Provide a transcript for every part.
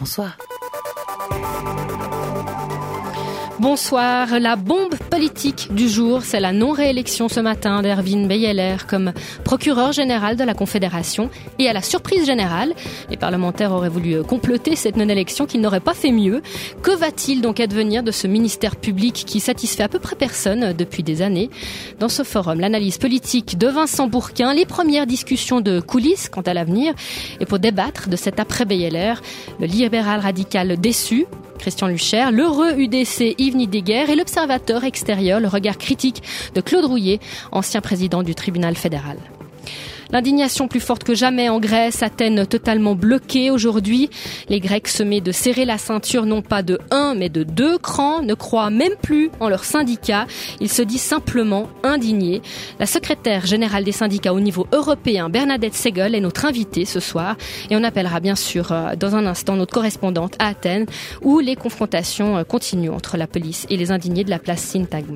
bonsoir. Bonsoir. La bombe politique du jour, c'est la non-réélection ce matin d'Erwin Beyeler comme procureur général de la Confédération. Et à la surprise générale, les parlementaires auraient voulu comploter cette non-élection qu'ils n'auraient pas fait mieux. Que va-t-il donc advenir de ce ministère public qui satisfait à peu près personne depuis des années? Dans ce forum, l'analyse politique de Vincent Bourquin, les premières discussions de coulisses quant à l'avenir. Et pour débattre de cet après-Beyeler, le libéral radical déçu, Christian Lucher, l'heureux UDC Yves Nidegger et l'observateur extérieur, le regard critique de Claude Rouillet, ancien président du tribunal fédéral. L'indignation plus forte que jamais en Grèce, Athènes totalement bloquée aujourd'hui. Les Grecs semés de serrer la ceinture non pas de 1 mais de 2 crans, ne croient même plus en leurs syndicats. Ils se disent simplement indignés. La secrétaire générale des syndicats au niveau européen, Bernadette Segel, est notre invitée ce soir. Et on appellera bien sûr dans un instant notre correspondante à Athènes où les confrontations continuent entre la police et les indignés de la place Syntagma.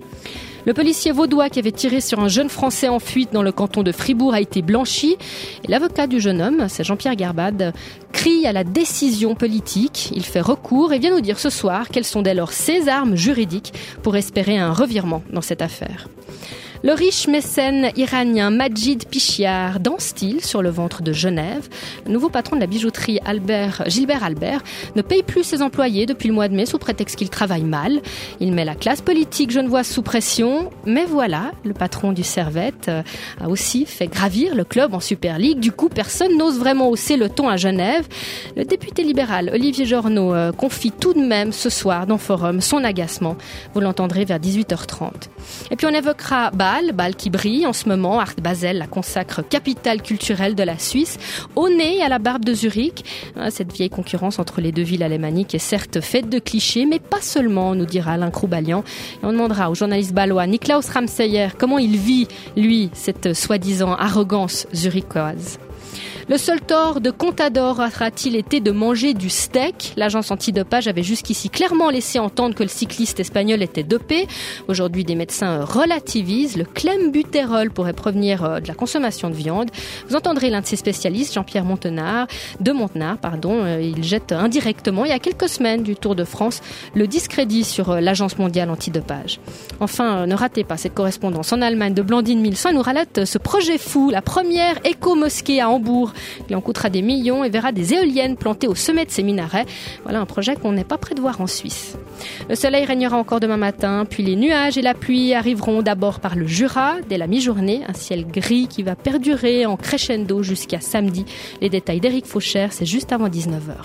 Le policier vaudois qui avait tiré sur un jeune Français en fuite dans le canton de Fribourg a été blanchi. Et l'avocat du jeune homme, c'est Jean-Pierre Garbade, crie à la décision politique. Il fait recours et vient nous dire ce soir quelles sont dès lors ses armes juridiques pour espérer un revirement dans cette affaire. Le riche mécène iranien Majid Pichiar danse-t-il sur le ventre de Genève? Le nouveau patron de la bijouterie Gilbert Albert ne paye plus ses employés depuis le mois de mai sous prétexte qu'il travaille mal. Il met la classe politique genevoise sous pression. Mais voilà, le patron du Servette a aussi fait gravir le club en Super League. Du coup, personne n'ose vraiment hausser le ton à Genève. Le député libéral Olivier Jornaud confie tout de même ce soir dans Forum son agacement. Vous l'entendrez vers 18h30. Et puis on évoquera Bâle qui brille en ce moment. Art Basel la consacre capitale culturelle de la Suisse. Au nez et à la barbe de Zurich. Cette vieille concurrence entre les deux villes alémaniques est certes faite de clichés, mais pas seulement, nous dira Alain Croubalian. Et on demandera au journaliste bâlois Niklaus Ramseyer comment il vit, lui, cette soi-disant arrogance zurichoise. Le seul tort de Contador aura-t-il été de manger du steak? L'agence antidopage avait jusqu'ici clairement laissé entendre que le cycliste espagnol était dopé. Aujourd'hui, des médecins relativisent. Le clenbutérol pourrait provenir de la consommation de viande. Vous entendrez l'un de ses spécialistes, Jean-Pierre Montenard. Il jette indirectement, il y a quelques semaines du Tour de France, le discrédit sur l'agence mondiale antidopage. Enfin, ne ratez pas cette correspondance en Allemagne de Blandine Milson. Elle nous relate ce projet fou, la première éco-mosquée à Hambourg. Il en coûtera des millions et verra des éoliennes plantées au sommet de ces minarets. Voilà un projet qu'on n'est pas près de voir en Suisse. Le soleil régnera encore demain matin, puis les nuages et la pluie arriveront d'abord par le Jura dès la mi-journée. Un ciel gris qui va perdurer en crescendo jusqu'à samedi. Les détails d'Éric Fauchère, c'est juste avant 19h.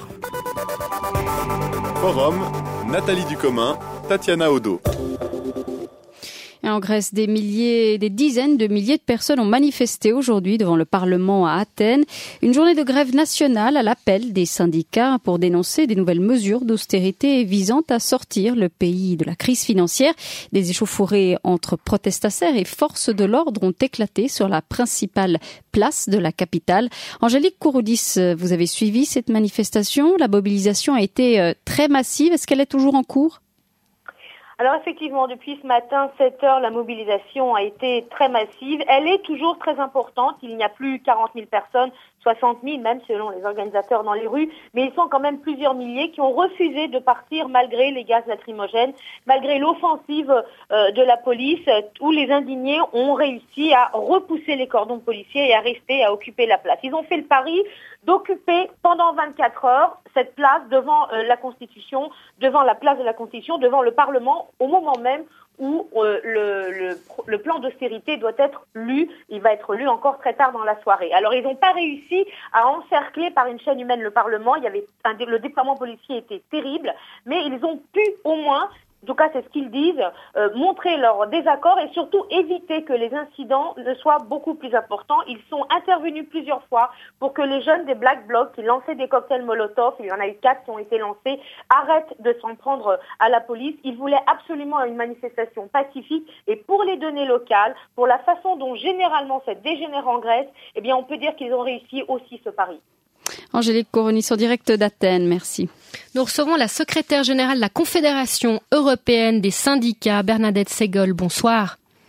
Forum, Nathalie Ducommun, Tatiana Odo. Et en Grèce, des dizaines de milliers de personnes ont manifesté aujourd'hui devant le Parlement à Athènes. Une journée de grève nationale à l'appel des syndicats pour dénoncer des nouvelles mesures d'austérité visant à sortir le pays de la crise financière. Des échauffourées entre protestataires et forces de l'ordre ont éclaté sur la principale place de la capitale. Angélique Kouroudis, vous avez suivi cette manifestation. La mobilisation a été très massive. Est-ce qu'elle est toujours en cours ? Alors effectivement, depuis ce matin, 7 heures, la mobilisation a été très massive. Elle est toujours très importante. Il n'y a plus 40 000 personnes, 60 000 même selon les organisateurs dans les rues. Mais ils sont quand même plusieurs milliers qui ont refusé de partir malgré les gaz lacrymogènes, malgré l'offensive de la police où les indignés ont réussi à repousser les cordons policiers et à rester, à occuper la place. Ils ont fait le pari d'occuper pendant 24 heures cette place devant la Constitution, devant la place de la Constitution, devant le Parlement, au moment même où le plan d'austérité doit être lu. Il va être lu encore très tard dans la soirée. Alors, ils n'ont pas réussi à encercler par une chaîne humaine le Parlement. Le déploiement policier était terrible, mais ils ont pu au moins, en tout cas c'est ce qu'ils disent, montrer leur désaccord et surtout éviter que les incidents ne soient beaucoup plus importants. Ils sont intervenus plusieurs fois pour que les jeunes des Black Blocs qui lançaient des cocktails Molotov, il y en a eu 4 qui ont été lancés, arrêtent de s'en prendre à la police. Ils voulaient absolument une manifestation pacifique et pour les données locales, pour la façon dont généralement ça dégénère en Grèce, eh bien on peut dire qu'ils ont réussi aussi ce pari. Angélique Kouroudis en direct d'Athènes, merci. Nous recevons la secrétaire générale de la Confédération européenne des syndicats, Bernadette Segel. Bonsoir.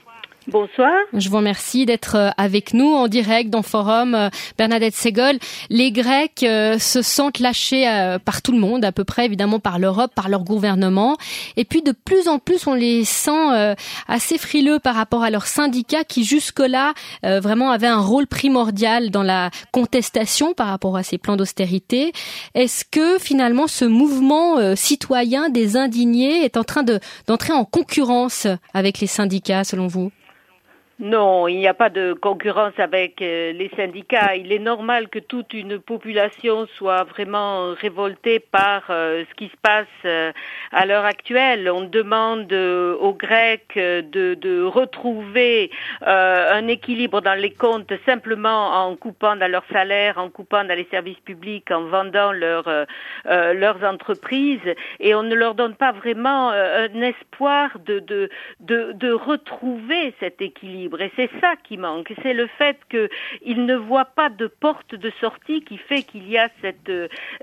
Bonsoir. Je vous remercie d'être avec nous en direct dans Forum. Bernadette Segol, les Grecs se sentent lâchés par tout le monde, à peu près évidemment par l'Europe, par leur gouvernement. Et puis de plus en plus, on les sent assez frileux par rapport à leurs syndicats qui jusque-là vraiment avaient un rôle primordial dans la contestation par rapport à ces plans d'austérité. Est-ce que finalement ce mouvement citoyen des indignés est en train d'entrer en concurrence avec les syndicats selon vous ? Non, il n'y a pas de concurrence avec les syndicats. Il est normal que toute une population soit vraiment révoltée par ce qui se passe à l'heure actuelle. On demande aux Grecs de retrouver un équilibre dans les comptes simplement en coupant dans leur salaire, en coupant dans les services publics, en vendant leurs entreprises, et on ne leur donne pas vraiment un espoir de retrouver cet équilibre. Et c'est ça qui manque, c'est le fait qu'ils ne voient pas de porte de sortie qui fait qu'il y a cette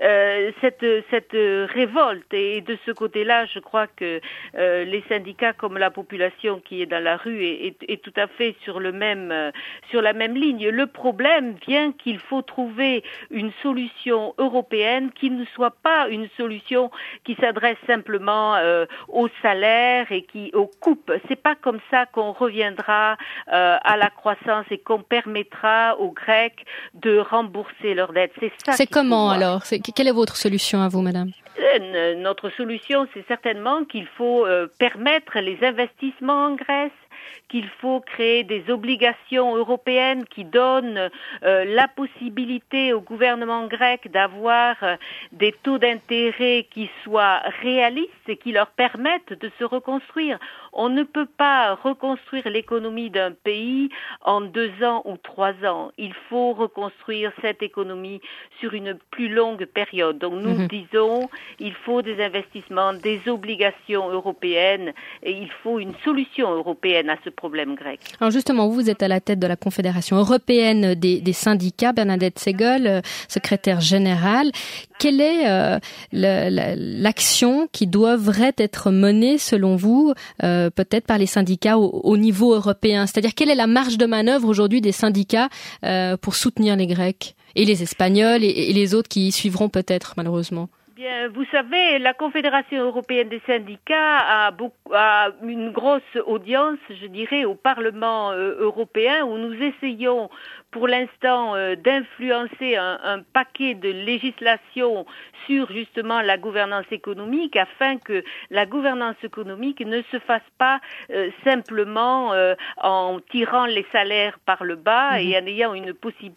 révolte. Et de ce côté-là, je crois que les syndicats comme la population qui est dans la rue est tout à fait sur la même ligne. Le problème vient qu'il faut trouver une solution européenne qui ne soit pas une solution qui s'adresse simplement aux salaires et aux coupes. C'est pas comme ça qu'on reviendra à la croissance et qu'on permettra aux Grecs de rembourser leurs dettes. C'est comment alors ? Quelle est votre solution à vous, madame ? Notre solution, c'est certainement qu'il faut permettre les investissements en Grèce, qu'il faut créer des obligations européennes qui donnent la possibilité au gouvernement grec d'avoir des taux d'intérêt qui soient réalistes et qui leur permettent de se reconstruire. On ne peut pas reconstruire l'économie d'un pays en 2 ans ou 3 ans. Il faut reconstruire cette économie sur une plus longue période. Donc nous disons, il faut des investissements, des obligations européennes et il faut une solution européenne à ce problème grec. Alors justement, vous êtes à la tête de la Confédération européenne des syndicats, Bernadette Segol, secrétaire générale. Quelle est l'action qui devrait être menée, selon vous, peut-être par les syndicats au niveau européen ? C'est-à-dire, quelle est la marge de manœuvre aujourd'hui des syndicats pour soutenir les Grecs et les Espagnols et les autres qui y suivront peut-être, malheureusement ? Bien, vous savez, la Confédération européenne des syndicats a une grosse audience, je dirais, au Parlement européen où nous essayons pour l'instant d'influencer un paquet de législation sur justement la gouvernance économique afin que la gouvernance économique ne se fasse pas simplement en tirant les salaires par le bas et en ayant une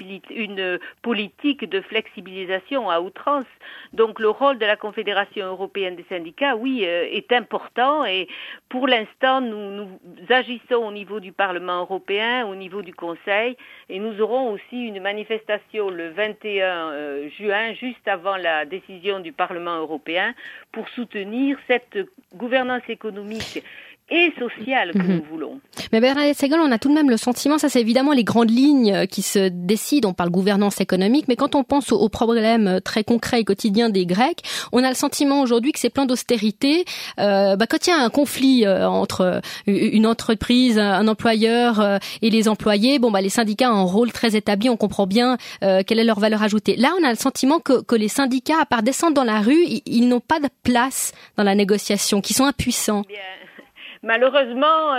politique de flexibilisation à outrance. Donc le rôle de la Confédération européenne des syndicats, oui, est important et pour l'instant nous agissons au niveau du Parlement européen, au niveau du Conseil et nous aurons aussi une manifestation le 21 juin, juste avant la décision du Parlement européen, pour soutenir cette gouvernance économique et sociale que nous voulons. Mais Bernadette Segol, on a tout de même le sentiment, ça c'est évidemment les grandes lignes qui se décident, on parle gouvernance économique, mais quand on pense aux problèmes très concrets et quotidiens des Grecs, on a le sentiment aujourd'hui que ces plans d'austérité, quand il y a un conflit entre une entreprise, un employeur et les employés, les syndicats ont un rôle très établi, on comprend bien quelle est leur valeur ajoutée. Là, on a le sentiment que les syndicats, à part descendre dans la rue, ils n'ont pas de place dans la négociation, qu'ils sont impuissants. Bien. Malheureusement,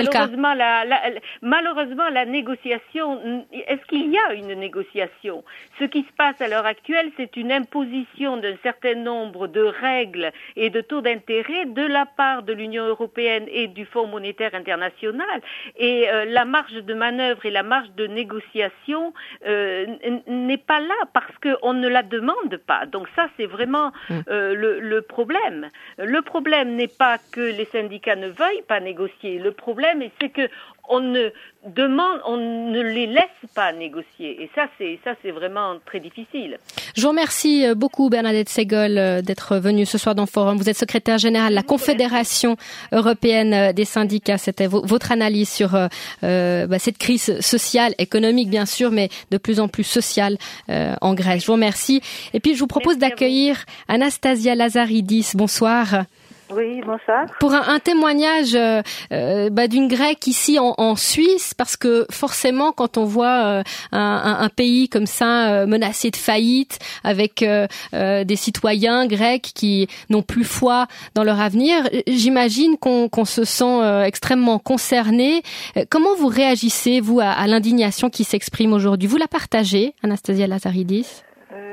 la négociation, est-ce qu'il y a une négociation ? Ce qui se passe à l'heure actuelle, c'est une imposition d'un certain nombre de règles et de taux d'intérêt de la part de l'Union européenne et du Fonds monétaire international. Et la marge de manœuvre et la marge de négociation n'est pas là parce qu'on ne la demande pas. Donc ça, c'est vraiment le problème. Le problème n'est pas que les syndicats ne veuillent pas négocier. Le problème, c'est que on ne les laisse pas négocier. Et ça, c'est vraiment très difficile. Je vous remercie beaucoup, Bernadette Segol, d'être venue ce soir dans le Forum. Vous êtes secrétaire générale de la Confédération européenne des syndicats. C'était votre analyse sur cette crise sociale, économique, bien sûr, mais de plus en plus sociale en Grèce. Je vous remercie. Et puis, je vous propose d'accueillir Anastasia Lazaridis. Bonsoir. Oui, bonsoir. Pour un témoignage d'une Grecque ici en Suisse, parce que forcément, quand on voit un pays comme ça menacé de faillite, avec des citoyens grecs qui n'ont plus foi dans leur avenir, j'imagine qu'on se sent extrêmement concerné. Comment vous réagissez, vous, à l'indignation qui s'exprime aujourd'hui? Vous la partagez, Anastasia Lazaridis?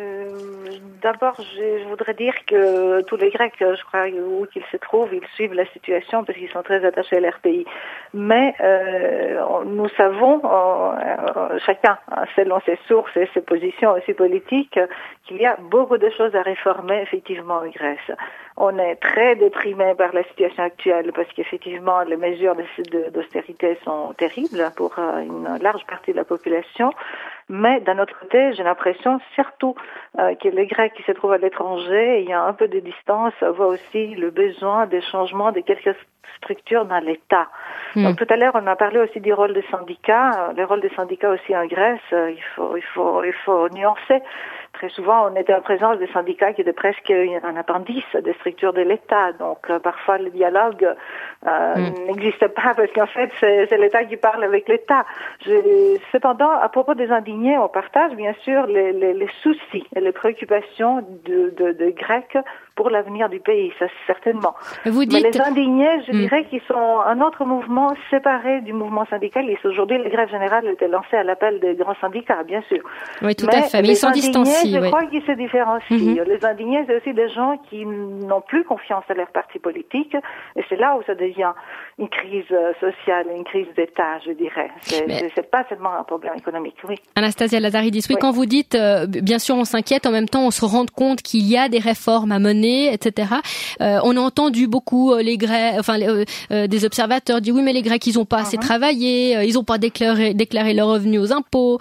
D'abord, je voudrais dire que tous les Grecs, je crois, où qu'ils se trouvent, ils suivent la situation parce qu'ils sont très attachés à leur pays. Mais nous savons, chacun, selon ses sources et ses positions aussi politiques, qu'il y a beaucoup de choses à réformer effectivement en Grèce. On est très déprimé par la situation actuelle parce qu'effectivement les mesures d'austérité sont terribles pour une large partie de la population. Mais d'un autre côté, j'ai l'impression surtout que les Grecs qui se trouvent à l'étranger, il y a un peu de distance, voient aussi le besoin des changements de quelques structures dans l'État. Donc tout à l'heure, on a parlé aussi du rôle des syndicats. Le rôle des syndicats aussi en Grèce, il faut nuancer. Très souvent, on était en présence des syndicats qui étaient presque un appendice des structures de l'État. Donc parfois, le dialogue n'existe pas parce qu'en fait, c'est l'État qui parle avec l'État. Cependant, à propos des indignés, on partage bien sûr les soucis et les préoccupations de Grecs pour l'avenir du pays, ça certainement. Vous dites... Mais les indignés, je dirais qu'ils sont un autre mouvement séparé du mouvement syndicaliste. Aujourd'hui, les grèves générales étaient lancées à l'appel des grands syndicats, bien sûr. Oui, tout à fait, mais ils s'en distancient. Je crois qu'ils se différencient. Les indignés, c'est aussi des gens qui n'ont plus confiance à leur parti politique, et c'est là où ça devient une crise sociale, une crise d'État, je dirais. C'est pas seulement un problème économique, oui. Anastasia Lazaridis, oui, quand vous dites, bien sûr, on s'inquiète, en même temps, on se rend compte qu'il y a des réformes à mener, etc. On a entendu beaucoup les Grecs, des observateurs dire oui, mais les Grecs, ils ont pas assez travaillé, ils ont pas déclaré leurs revenus aux impôts,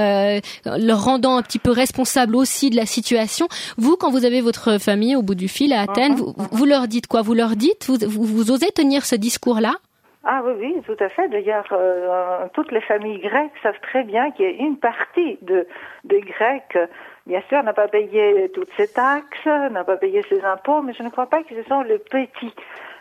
leur rendant un petit peu responsable aussi de la situation. Vous, quand vous avez votre famille au bout du fil à Athènes, vous leur dites quoi? Vous leur dites, vous osez tenir ce discours-là? Ah oui, tout à fait. D'ailleurs, toutes les familles grecques savent très bien qu'il y a une partie des Grecs, bien sûr, n'a pas payé toutes ses taxes, n'a pas payé ses impôts, mais je ne crois pas que ce sont les petits.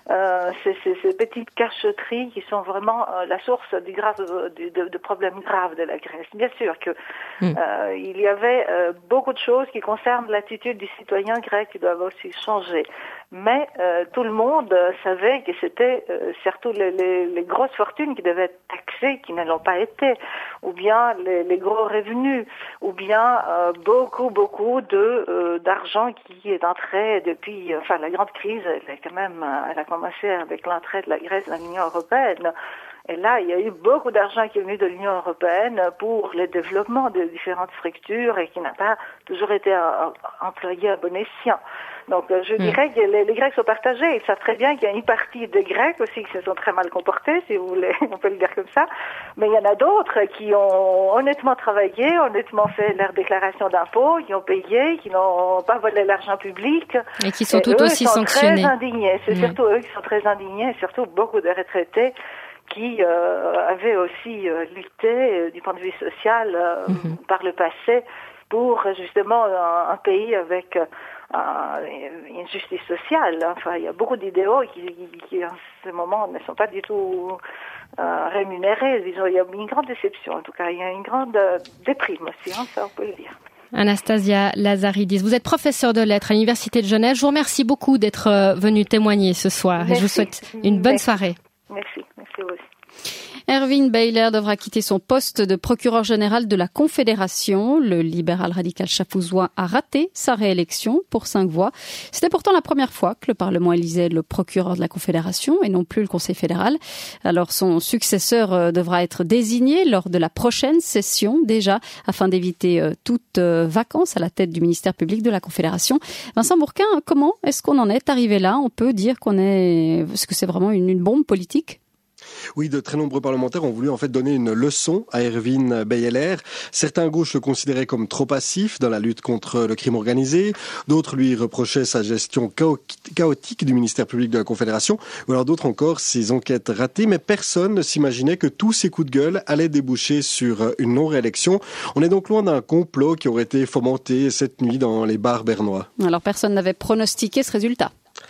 Ces petites cacheteries qui sont vraiment la source de problèmes graves de la Grèce. Bien sûr que il y avait beaucoup de choses qui concernent l'attitude du citoyen grec qui doivent aussi changer. Mais tout le monde savait que c'était surtout les grosses fortunes qui devaient être taxées, qui ne l'ont pas été, ou bien les gros revenus, ou bien beaucoup d'argent qui est entré depuis la grande crise. Elle a commencé avec l'entrée de la Grèce dans l'Union européenne. Et là, il y a eu beaucoup d'argent qui est venu de l'Union européenne pour le développement de différentes structures et qui n'a pas toujours été employé à bon escient. Donc, je dirais que les Grecs sont partagés. Ils savent très bien qu'il y a une partie des Grecs aussi qui se sont très mal comportés, si vous voulez, on peut le dire comme ça. Mais il y en a d'autres qui ont honnêtement travaillé, honnêtement fait leur déclaration d'impôts, qui ont payé, qui n'ont pas volé l'argent public. Et qui sont tout aussi sanctionnés. Très indignés. C'est surtout eux qui sont très indignés, et surtout beaucoup de retraités qui avaient aussi lutté du point de vue social par le passé pour justement un pays avec une justice sociale. Enfin, il y a beaucoup d'idéaux qui en ce moment ne sont pas du tout rémunérés. Disons, il y a une grande déception en tout cas. Il y a une grande déprime aussi, ça on peut le dire. Anastasia Lazaridis, vous êtes professeure de lettres à l'Université de Genève. Je vous remercie beaucoup d'être venue témoigner ce soir. Merci. Et je vous souhaite une bonne soirée. Merci vous aussi. Erwin Beyeler devra quitter son poste de procureur général de la Confédération. Le libéral radical chafouzois a raté sa réélection pour 5 voix. C'était pourtant la première fois que le Parlement élisait le procureur de la Confédération et non plus le Conseil fédéral. Alors son successeur devra être désigné lors de la prochaine session déjà afin d'éviter toute vacance à la tête du ministère public de la Confédération. Vincent Bourquin, comment est-ce qu'on en est arrivé là? On peut dire est-ce que c'est vraiment une bombe politique? Oui, de très nombreux parlementaires ont voulu en fait donner une leçon à Erwin Beyeler. Certains à gauche le considéraient comme trop passif dans la lutte contre le crime organisé. D'autres lui reprochaient sa gestion chaotique du ministère public de la Confédération. Ou alors d'autres encore ses enquêtes ratées. Mais personne ne s'imaginait que tous ces coups de gueule allaient déboucher sur une non-réélection. On est donc loin d'un complot qui aurait été fomenté cette nuit dans les bars bernois. Alors personne n'avait pronostiqué ce résultat.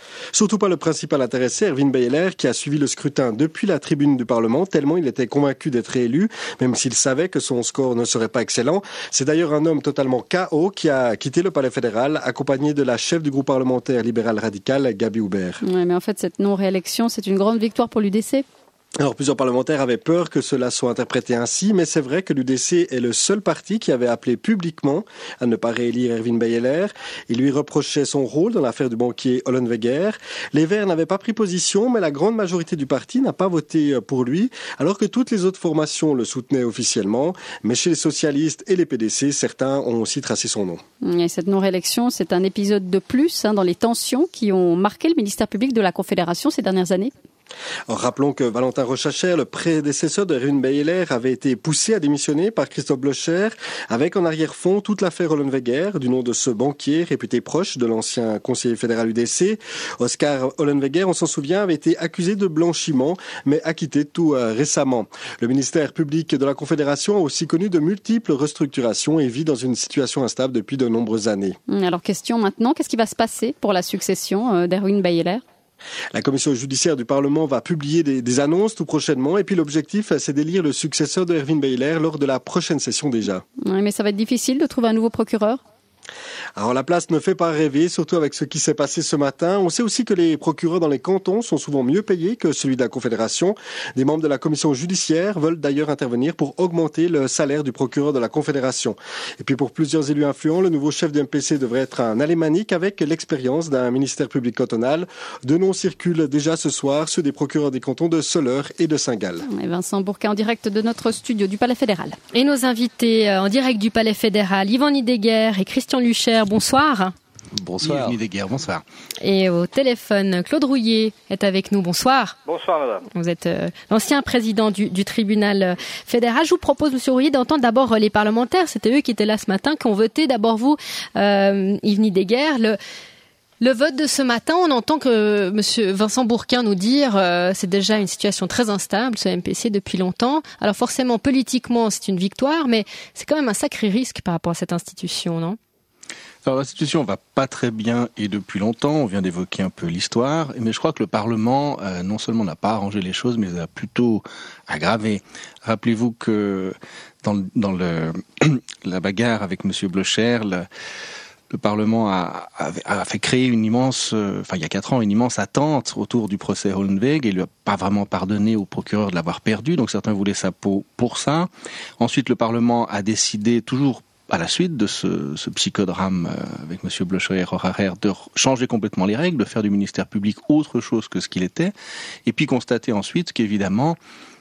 Surtout pas le principal intéressé, Erwin Beyeler, qui a suivi le scrutin depuis la tribune du Parlement, tellement il était convaincu d'être réélu, même s'il savait que son score ne serait pas excellent. C'est d'ailleurs un homme totalement KO qui a quitté le palais fédéral, accompagné de la chef du groupe parlementaire libéral radical, Gabi Hubert. Oui, mais en fait, cette non-réélection, c'est une grande victoire pour l'UDC. Alors, plusieurs parlementaires avaient peur que cela soit interprété ainsi, mais c'est vrai que l'UDC est le seul parti qui avait appelé publiquement à ne pas réélire Erwin Beyeler. Il lui reprochait son rôle dans l'affaire du banquier Hollenweger. Les Verts n'avaient pas pris position, mais la grande majorité du parti n'a pas voté pour lui, alors que toutes les autres formations le soutenaient officiellement. Mais chez les socialistes et les PDC, certains ont aussi tracé son nom. Et cette non-réélection, c'est un épisode de plus dans les tensions qui ont marqué le ministère public de la Confédération ces dernières années. Alors, rappelons que Valentin Rochacher, le prédécesseur de Erwin Beyeler, avait été poussé à démissionner par Christophe Blocher, avec en arrière-fond toute l'affaire Hollenweger, du nom de ce banquier réputé proche de l'ancien conseiller fédéral UDC. Oscar Hollenweger, on s'en souvient, avait été accusé de blanchiment, mais acquitté tout récemment. Le ministère public de la Confédération a aussi connu de multiples restructurations et vit dans une situation instable depuis de nombreuses années. Alors, question maintenant, qu'est-ce qui va se passer pour la succession d'Erwin Beyeler ? La commission judiciaire du Parlement va publier des annonces tout prochainement et puis l'objectif, c'est d'élire le successeur de Erwin Beyeler lors de la prochaine session déjà. Oui, mais ça va être difficile de trouver un nouveau procureur ? Alors la place ne fait pas rêver, surtout avec ce qui s'est passé ce matin. On sait aussi que les procureurs dans les cantons sont souvent mieux payés que celui de la Confédération. Des membres de la commission judiciaire veulent d'ailleurs intervenir pour augmenter le salaire du procureur de la Confédération. Et puis pour plusieurs élus influents, le nouveau chef du MPC devrait être un alémanique avec l'expérience d'un ministère public cantonal. Deux noms circulent déjà ce soir, ceux des procureurs des cantons de Soleure et de Saint-Gall. Et Vincent Bourquin en direct de notre studio du Palais fédéral. Et nos invités en direct du Palais fédéral, Yvan Nidegger et Christian Lucher, bonsoir. Bonsoir. Nidegger, bonsoir. Et au téléphone, Claude Rouillet est avec nous, bonsoir. Bonsoir madame. Vous êtes l'ancien président du tribunal fédéral. Je vous propose, monsieur Rouillet, d'entendre d'abord les parlementaires. C'était eux qui étaient là ce matin, qui ont voté. D'abord vous, Yves Nidegger, le vote de ce matin, on entend que monsieur Vincent Bourquin nous dire c'est déjà une situation très instable, ce MPC, depuis longtemps. Alors forcément, politiquement, c'est une victoire, mais c'est quand même un sacré risque par rapport à cette institution, non ? Alors l'institution va pas très bien et depuis longtemps, on vient d'évoquer un peu l'histoire, mais je crois que le Parlement non seulement n'a pas arrangé les choses, mais les a plutôt aggravées. Rappelez-vous que dans la bagarre avec monsieur Blocher, le Parlement a fait créer il y a 4 ans, une immense attente autour du procès Hollenweger et il lui a pas vraiment pardonné au procureur de l'avoir perdu, donc certains voulaient sa peau pour ça. Ensuite, le Parlement a décidé, toujours à la suite de ce psychodrame avec monsieur Blocher et Roharer, de changer complètement les règles, de faire du ministère public autre chose que ce qu'il était, et puis constater ensuite qu'évidemment,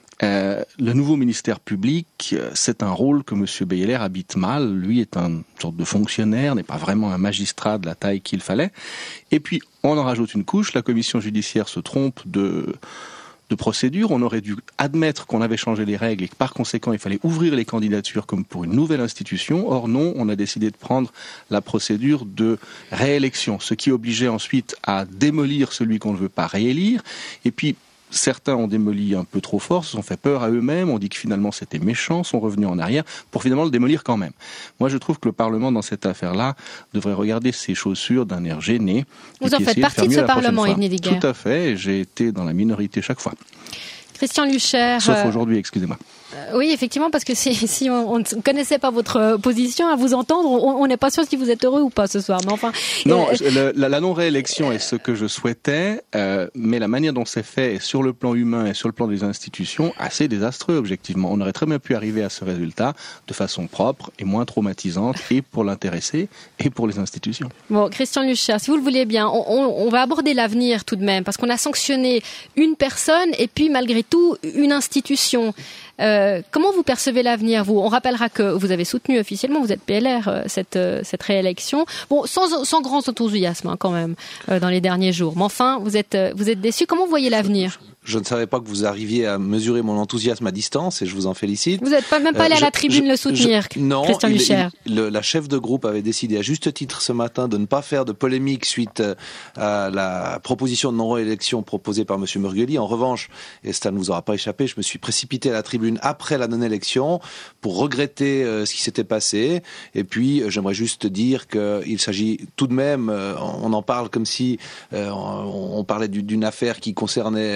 le nouveau ministère public, c'est un rôle que monsieur Beyeler habite mal. Lui est une sorte de fonctionnaire, n'est pas vraiment un magistrat de la taille qu'il fallait. Et puis, on en rajoute une couche, la commission judiciaire se trompe de procédure. On aurait dû admettre qu'on avait changé les règles et que par conséquent, il fallait ouvrir les candidatures comme pour une nouvelle institution. Or non, on a décidé de prendre la procédure de réélection, ce qui obligeait ensuite à démolir celui qu'on ne veut pas réélire. Et puis, certains ont démoli un peu trop fort, se sont fait peur à eux-mêmes, on dit que finalement c'était méchant, sont revenus en arrière pour finalement le démolir quand même. Moi je trouve que le Parlement dans cette affaire-là devrait regarder ses chaussures d'un air gêné. Vous en faites partie de ce Parlement, Yves Nidegger. Tout à fait, et j'ai été dans la minorité chaque fois. Christian Lucher. Sauf aujourd'hui, excusez-moi. Oui, effectivement, parce que si on ne connaissait pas votre position, à vous entendre, on n'est pas sûr si vous êtes heureux ou pas ce soir. Mais enfin, non, la non-réélection est ce que je souhaitais, mais la manière dont c'est fait, sur le plan humain et sur le plan des institutions, assez désastreux, objectivement. On aurait très bien pu arriver à ce résultat de façon propre et moins traumatisante, et pour l'intéressé et pour les institutions. Bon, Christian Lucher, si vous le voulez bien, on va aborder l'avenir tout de même, parce qu'on a sanctionné une personne et puis malgré tout une institution. Comment vous percevez l'avenir, vous ? On rappellera que vous avez soutenu officiellement, vous êtes PLR, cette réélection. Bon, sans grand enthousiasme quand même dans les derniers jours. Mais enfin, vous êtes déçu. Comment vous voyez l'avenir ? Je ne savais pas que vous arriviez à mesurer mon enthousiasme à distance et je vous en félicite. Vous n'êtes même pas allé à la tribune le soutenir, Christian Lucher. La chef de groupe avait décidé à juste titre ce matin de ne pas faire de polémique suite à la proposition de non-réélection proposée par M. Murgueli. En revanche, et ça ne vous aura pas échappé, je me suis précipité à la tribune après la non-élection pour regretter ce qui s'était passé. Et puis, j'aimerais juste dire qu'il s'agit tout de même, on en parle comme si on parlait d'une affaire qui concernait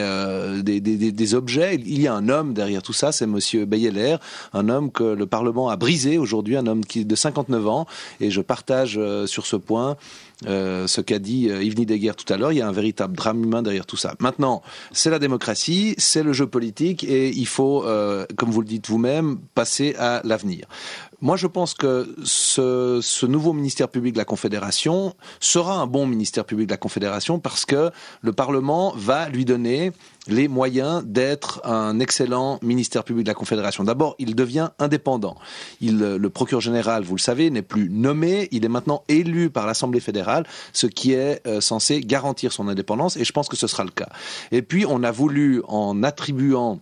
des objets. Il y a un homme derrière tout ça, c'est Monsieur Beyeler, un homme que le Parlement a brisé aujourd'hui, un homme qui est de 59 ans, et je partage sur ce point ce qu'a dit Yves Nideguer tout à l'heure. Il y a un véritable drame humain derrière tout ça. Maintenant, c'est la démocratie, c'est le jeu politique, et il faut, comme vous le dites vous-même, passer à l'avenir. Moi, je pense que ce nouveau ministère public de la Confédération sera un bon ministère public de la Confédération parce que le Parlement va lui donner les moyens d'être un excellent ministère public de la Confédération. D'abord, il devient indépendant. Le procureur général, vous le savez, n'est plus nommé, il est maintenant élu par l'Assemblée fédérale, ce qui est censé garantir son indépendance, et je pense que ce sera le cas. Et puis, on a voulu, en attribuant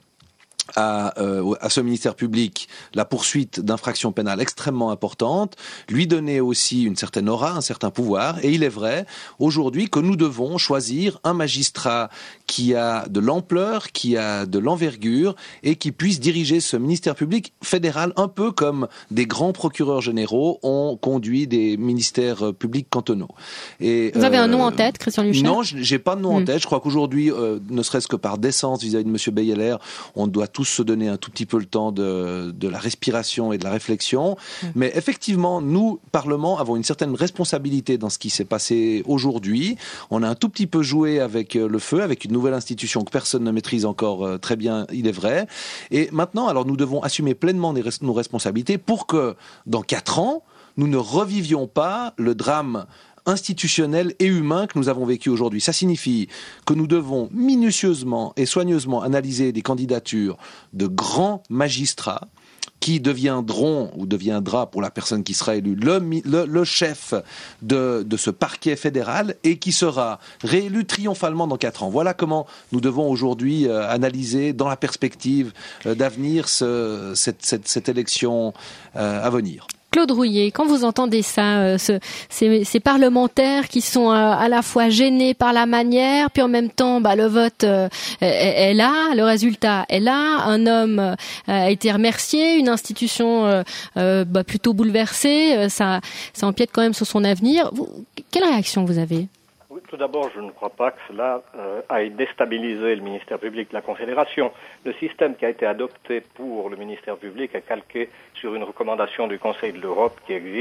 à ce ministère public la poursuite d'infractions pénales extrêmement importantes, lui donner aussi une certaine aura, un certain pouvoir. Et il est vrai aujourd'hui que nous devons choisir un magistrat qui a de l'ampleur, qui a de l'envergure et qui puisse diriger ce ministère public fédéral, un peu comme des grands procureurs généraux ont conduit des ministères publics cantonaux. Et, vous avez un nom en tête, Christian Lucher ? Non, j'ai pas de nom en tête. Je crois qu'aujourd'hui, ne serait-ce que par décence vis-à-vis de M. Beyeler, on doit tous se donner un tout petit peu le temps de la respiration et de la réflexion. Mais effectivement, nous, Parlement, avons une certaine responsabilité dans ce qui s'est passé aujourd'hui. On a un tout petit peu joué avec le feu, avec une nouvelle institution que personne ne maîtrise encore très bien, il est vrai. Et maintenant, alors nous devons assumer pleinement nos responsabilités pour que, dans 4 ans, nous ne revivions pas le drame institutionnel et humain que nous avons vécu aujourd'hui. Ça signifie que nous devons minutieusement et soigneusement analyser des candidatures de grands magistrats qui deviendront, ou deviendra pour la personne qui sera élue, le chef de ce parquet fédéral et qui sera réélu triomphalement dans 4 ans. Voilà comment nous devons aujourd'hui analyser dans la perspective d'avenir cette élection à venir. Claude Rouillet, quand vous entendez ça, ces parlementaires qui sont à la fois gênés par la manière, puis en même temps, le vote est là, le résultat est là, un homme a été remercié, une institution plutôt bouleversée, ça empiète quand même sur son avenir. Quelle réaction vous avez ? Oui, tout d'abord, je ne crois pas que cela aille déstabiliser le ministère public de la Confédération. Le système qui a été adopté pour le ministère public est calqué sur une recommandation du Conseil de l'Europe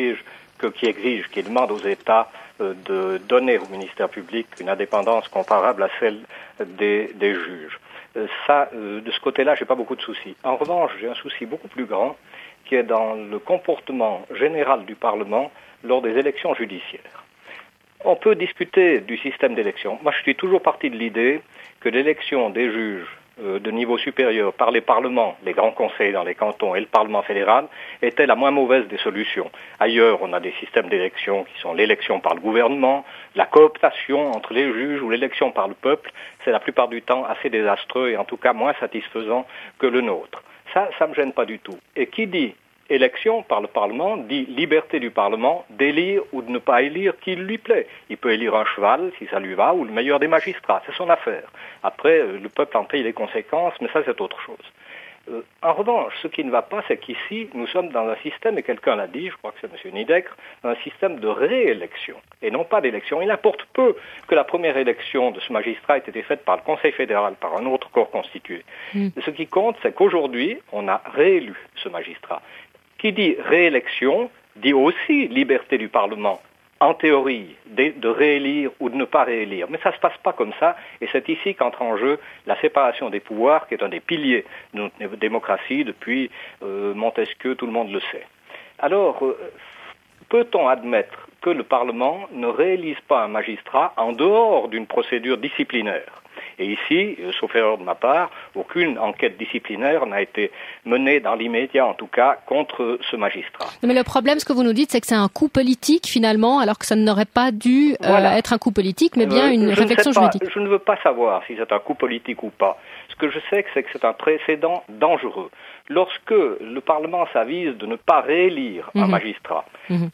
qui demande aux États de donner au ministère public une indépendance comparable à celle des juges. De ce côté-là, j'ai pas beaucoup de soucis. En revanche, j'ai un souci beaucoup plus grand qui est dans le comportement général du Parlement lors des élections judiciaires. On peut discuter du système d'élection. Moi, je suis toujours parti de l'idée que l'élection des juges de niveau supérieur par les parlements, les grands conseils dans les cantons et le Parlement fédéral était la moins mauvaise des solutions. Ailleurs, on a des systèmes d'élection qui sont l'élection par le gouvernement, la cooptation entre les juges ou l'élection par le peuple. C'est la plupart du temps assez désastreux et en tout cas moins satisfaisant que le nôtre. Ça me gêne pas du tout. Et qui dit élection par le Parlement dit liberté du Parlement d'élire ou de ne pas élire qui lui plaît. Il peut élire un cheval, si ça lui va, ou le meilleur des magistrats. C'est son affaire. Après, le peuple en paye les conséquences, mais ça, c'est autre chose. En revanche, ce qui ne va pas, c'est qu'ici, nous sommes dans un système, et quelqu'un l'a dit, je crois que c'est M. Nideguer, un système de réélection, et non pas d'élection. Il importe peu que la première élection de ce magistrat ait été faite par le Conseil fédéral, par un autre corps constitué. Ce qui compte, c'est qu'aujourd'hui, on a réélu ce magistrat. Qui dit réélection, dit aussi liberté du Parlement, en théorie, de réélire ou de ne pas réélire. Mais ça ne se passe pas comme ça, et c'est ici qu'entre en jeu la séparation des pouvoirs, qui est un des piliers de notre démocratie depuis Montesquieu, tout le monde le sait. Alors, peut-on admettre que le Parlement ne réélise pas un magistrat en dehors d'une procédure disciplinaire ? Et ici, sauf erreur de ma part, aucune enquête disciplinaire n'a été menée dans l'immédiat, en tout cas, contre ce magistrat. Mais le problème, ce que vous nous dites, c'est que c'est un coup politique, finalement, alors que ça n'aurait pas dû être un coup politique, mais bien une réflexion juridique. Je ne veux pas savoir si c'est un coup politique ou pas. Ce que je sais, c'est que c'est un précédent dangereux. Lorsque le Parlement s'avise de ne pas réélire un magistrat,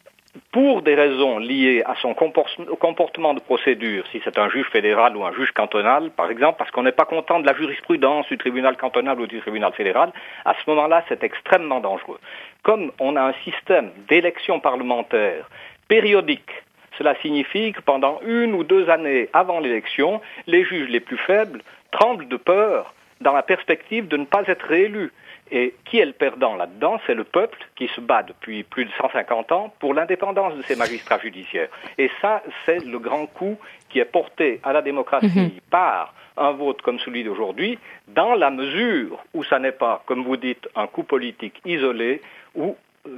pour des raisons liées à son comportement de procédure, si c'est un juge fédéral ou un juge cantonal, par exemple, parce qu'on n'est pas content de la jurisprudence du tribunal cantonal ou du tribunal fédéral, à ce moment-là, c'est extrêmement dangereux. Comme on a un système d'élection parlementaire périodique, cela signifie que pendant 1 ou 2 années avant l'élection, les juges les plus faibles tremblent de peur dans la perspective de ne pas être réélus. Et qui est le perdant là-dedans? C'est le peuple qui se bat depuis plus de 150 ans pour l'indépendance de ces magistrats judiciaires. Et ça, c'est le grand coup qui est porté à la démocratie par un vote comme celui d'aujourd'hui, dans la mesure où ça n'est pas, comme vous dites, un coup politique isolé, ou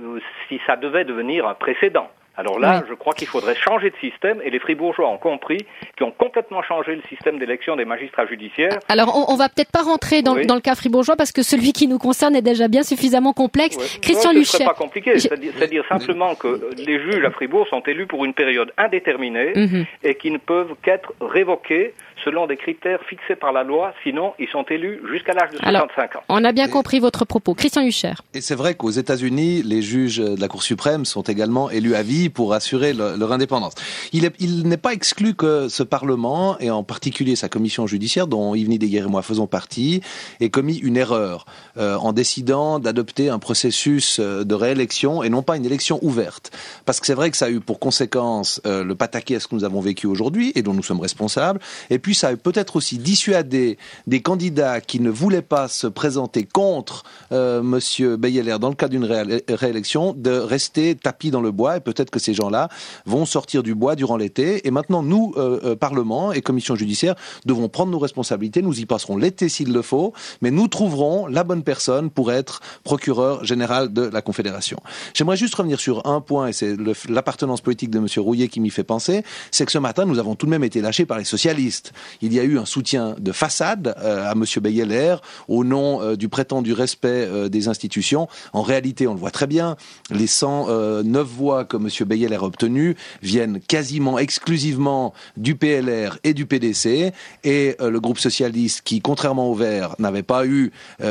si ça devait devenir un précédent. Alors là, je crois qu'il faudrait changer de système, et les Fribourgeois ont compris qu'ils ont complètement changé le système d'élection des magistrats judiciaires. Alors, on va peut-être pas rentrer dans le cas fribourgeois, parce que celui qui nous concerne est déjà bien suffisamment complexe. Christian Lucher. Ce serait pas compliqué, c'est-à-dire simplement que les juges à Fribourg sont élus pour une période indéterminée et qui ne peuvent qu'être révoqués selon des critères fixés par la loi, sinon ils sont élus jusqu'à l'âge de 65 ans. On a bien compris votre propos. Christian Lucher. Et c'est vrai qu'aux États-Unis, les juges de la Cour suprême sont également élus à vie pour assurer leur indépendance. Il n'est pas exclu que ce Parlement, et en particulier sa commission judiciaire, dont Yves Nidegger et moi faisons partie, ait commis une erreur en décidant d'adopter un processus de réélection et non pas une élection ouverte. Parce que c'est vrai que ça a eu pour conséquence le pataquès que nous avons vécu aujourd'hui et dont nous sommes responsables, et puis ça a peut-être aussi dissuadé des candidats qui ne voulaient pas se présenter contre Monsieur Beyeler dans le cas d'une réélection de rester tapis dans le bois, et peut-être que ces gens-là vont sortir du bois durant l'été. Et maintenant, nous, Parlement et Commission judiciaire, devons prendre nos responsabilités. Nous y passerons l'été s'il le faut, mais nous trouverons la bonne personne pour être procureur général de la Confédération. J'aimerais juste revenir sur un point, et c'est l'appartenance politique de Monsieur Rouillet qui m'y fait penser, c'est que ce matin, nous avons tout de même été lâchés par les socialistes. Il y a eu un soutien de façade à Monsieur Beyeler au nom du prétendu respect des institutions. En réalité, on le voit très bien, les 109 voix que Monsieur Beyeler a obtenues viennent quasiment exclusivement du PLR et du PDC, et le groupe socialiste qui, contrairement au Verts, n'avait pas eu,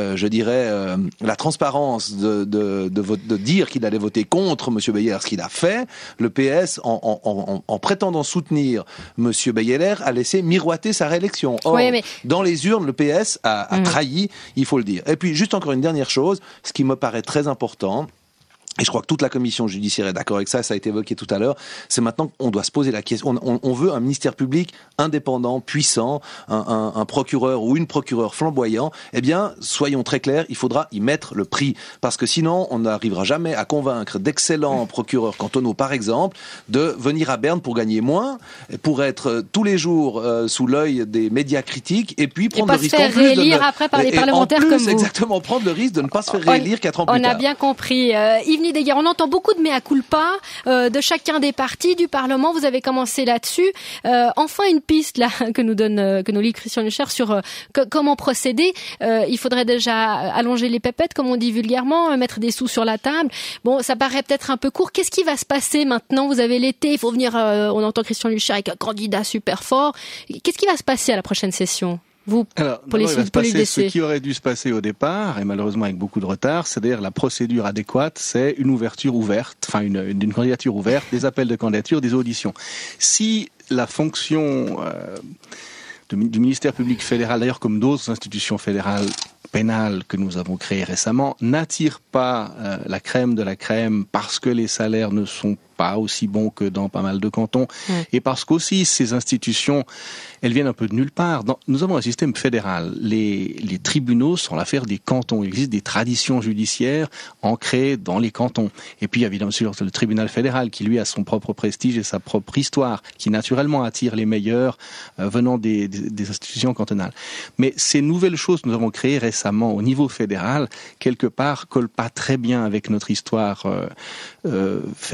la transparence de dire qu'il allait voter contre Monsieur Beyeler, ce qu'il a fait. Le PS, en prétendant soutenir Monsieur Beyeler, a laissé miroiter sa réélection. Or, dans les urnes, le PS a trahi, il faut le dire. Et puis, juste encore une dernière chose, ce qui me paraît très important, et je crois que toute la commission judiciaire est d'accord avec ça, ça a été évoqué tout à l'heure, c'est maintenant qu'on doit se poser la question. On veut un ministère public indépendant, puissant, un procureur ou une procureure flamboyant. Eh bien, soyons très clairs, il faudra y mettre le prix. Parce que sinon, on n'arrivera jamais à convaincre d'excellents procureurs cantonaux, par exemple, de venir à Berne pour gagner moins, pour être tous les jours sous l'œil des médias critiques, et puis prendre le risque en plus de après par les parlementaires comme vous. Exactement, prendre le risque de ne pas se faire réélire 4 ans plus tard. On a bien compris. Yves, on entend beaucoup de mea culpa de chacun des partis du Parlement. Vous avez commencé là-dessus. Enfin, une piste là que nous lit Christian Lucher sur comment procéder. Il faudrait déjà allonger les pépettes, comme on dit vulgairement, mettre des sous sur la table. Bon, ça paraît peut-être un peu court. Qu'est-ce qui va se passer maintenant? Vous avez l'été, il faut venir. On entend Christian Lucher avec un candidat super fort. Qu'est-ce qui va se passer à la prochaine session? Ce qui aurait dû se passer au départ, et malheureusement avec beaucoup de retard, c'est-à-dire la procédure adéquate, c'est une ouverture ouverte, une candidature ouverte, des appels de candidature, des auditions. Si la fonction du ministère public fédéral, d'ailleurs comme d'autres institutions fédérales pénales que nous avons créées récemment, n'attire pas la crème de la crème parce que les salaires ne sont pas aussi bons que dans pas mal de cantons, et parce qu'aussi ces institutions, elles viennent un peu de nulle part. Nous avons un système fédéral. Les tribunaux sont l'affaire des cantons. Il existe des traditions judiciaires ancrées dans les cantons. Et puis, évidemment, le tribunal fédéral qui, lui, a son propre prestige et sa propre histoire, qui naturellement attire les meilleurs venant des institutions cantonales. Mais ces nouvelles choses que nous avons créées récemment au niveau fédéral, quelque part, collent pas très bien avec notre histoire fédéraliste.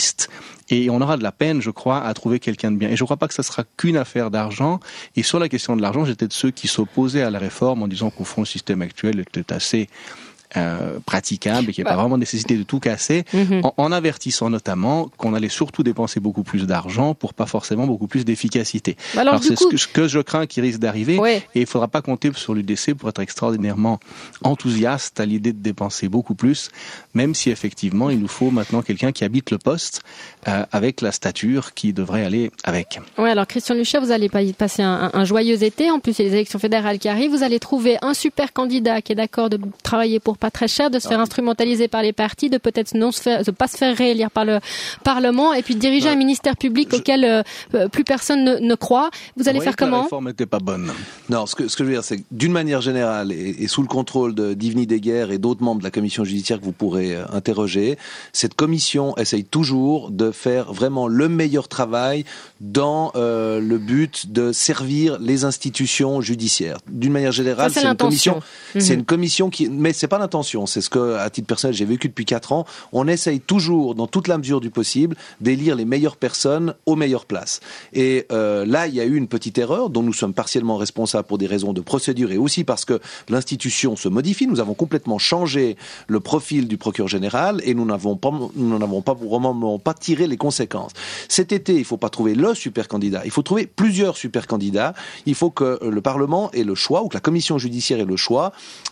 liste et on aura de la peine, je crois, à trouver quelqu'un de bien. Et je ne crois pas que ça sera qu'une affaire d'argent. Et sur la question de l'argent, j'étais de ceux qui s'opposaient à la réforme en disant qu'au fond, le système actuel était assez praticable et qu'il n'y a pas vraiment nécessité de tout casser, en avertissant notamment qu'on allait surtout dépenser beaucoup plus d'argent pour pas forcément beaucoup plus d'efficacité. Alors c'est ce que je crains qui risque d'arriver, et il ne faudra pas compter sur l'UDC pour être extraordinairement enthousiaste à l'idée de dépenser beaucoup plus, même si effectivement il nous faut maintenant quelqu'un qui habite le poste avec la stature qui devrait aller avec. Oui, alors Christian Lucher, vous allez passer un joyeux été, en plus il y a les élections fédérales qui arrivent, vous allez trouver un super candidat qui est d'accord de travailler pour pas très cher, de se faire instrumentaliser par les partis, de peut-être de pas se faire réélire par le Parlement, et puis de diriger un ministère public auquel plus personne ne croit. Vous allez faire comment ? La réforme n'était pas bonne. Non, ce que je veux dire, c'est que d'une manière générale, et sous le contrôle d'Yvny Deguerre et d'autres membres de la commission judiciaire que vous pourrez interroger, cette commission essaye toujours de faire vraiment le meilleur travail dans le but de servir les institutions judiciaires. D'une manière générale, c'est une commission qui, mais c'est pas l'intention, c'est ce que, à titre personnel, j'ai vécu depuis 4 ans. On essaye toujours, dans toute la mesure du possible, d'élire les meilleures personnes aux meilleures places. Et là, il y a eu une petite erreur dont nous sommes partiellement responsables pour des raisons de procédure et aussi parce que l'institution se modifie. Nous avons complètement changé le profil du procureur général et nous n'avons pas vraiment pas tiré les conséquences. Cet été, il ne faut pas trouver le super candidat. Il faut trouver plusieurs super candidats. Il faut que le Parlement ait le choix, ou que la commission judiciaire ait le choix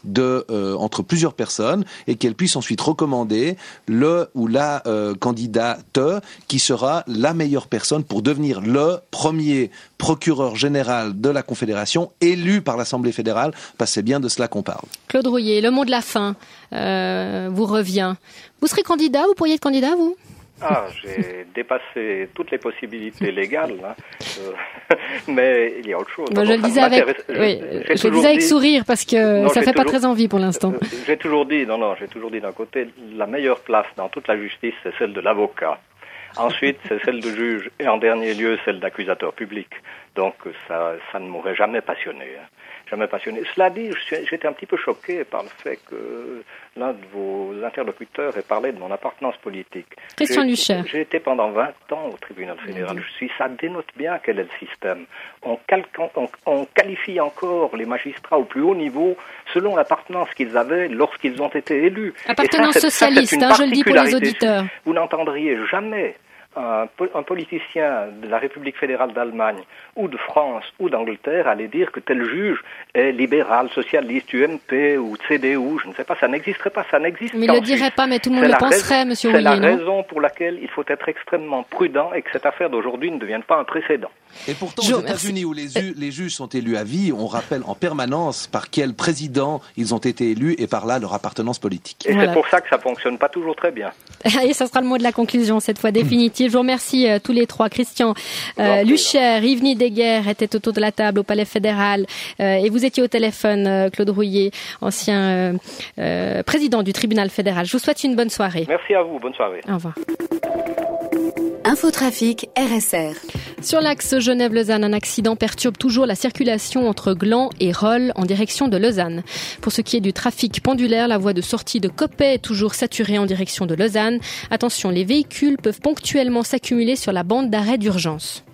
entre plusieurs personnes et qu'elle puisse ensuite recommander le ou la candidate qui sera la meilleure personne pour devenir le premier procureur général de la Confédération élu par l'Assemblée fédérale, parce que c'est bien de cela qu'on parle. Claude Rouillet, le mot de la fin vous revient. Vous serez candidat, vous pourriez être candidat, vous ? J'ai dépassé toutes les possibilités légales, mais il y a autre chose. Je le disais avec sourire parce que ça fait pas très envie pour l'instant. J'ai toujours dit d'un côté, la meilleure place dans toute la justice, c'est celle de l'avocat. Ensuite, c'est celle de juge et en dernier lieu, celle d'accusateur public. Donc ça ne m'aurait jamais passionné. Cela dit, j'étais un petit peu choqué par le fait que l'un de vos interlocuteurs ait parlé de mon appartenance politique. Christian Lucher. J'ai été pendant 20 ans au tribunal fédéral. Ça dénote bien quel est le système. On qualifie encore les magistrats au plus haut niveau selon l'appartenance qu'ils avaient lorsqu'ils ont été élus. Appartenance socialiste, je le dis pour les auditeurs. Vous n'entendriez jamais un politicien de la République fédérale d'Allemagne ou de France ou d'Angleterre aller dire que tel juge est libéral, socialiste, UMP ou CDU, je ne sais pas, ça n'existerait pas, ça n'existe. Mais il ne le dirait pas, mais tout le monde le penserait, monsieur Rouillet, non ? C'est la raison pour laquelle il faut être extrêmement prudent et que cette affaire d'aujourd'hui ne devienne pas un précédent. Et pourtant, aux États-Unis, où les juges sont élus à vie, on rappelle en permanence par quel président ils ont été élus et par là leur appartenance politique. Et c'est pour ça que ça fonctionne pas toujours très bien. Et ça sera le mot de la conclusion, cette fois définitive. Je vous remercie tous les trois. Christian Lucher, Yvny Deguerre étaient autour de la table au Palais fédéral et vous étiez au téléphone, Claude Rouillet, ancien président du tribunal fédéral. Je vous souhaite une bonne soirée. Merci à vous, bonne soirée. Au revoir. Infotrafic RSR. Sur l'axe Genève-Lausanne, un accident perturbe toujours la circulation entre Gland et Rolle en direction de Lausanne. Pour ce qui est du trafic pendulaire, la voie de sortie de Coppet est toujours saturée en direction de Lausanne. Attention, les véhicules peuvent ponctuellement s'accumuler sur la bande d'arrêt d'urgence.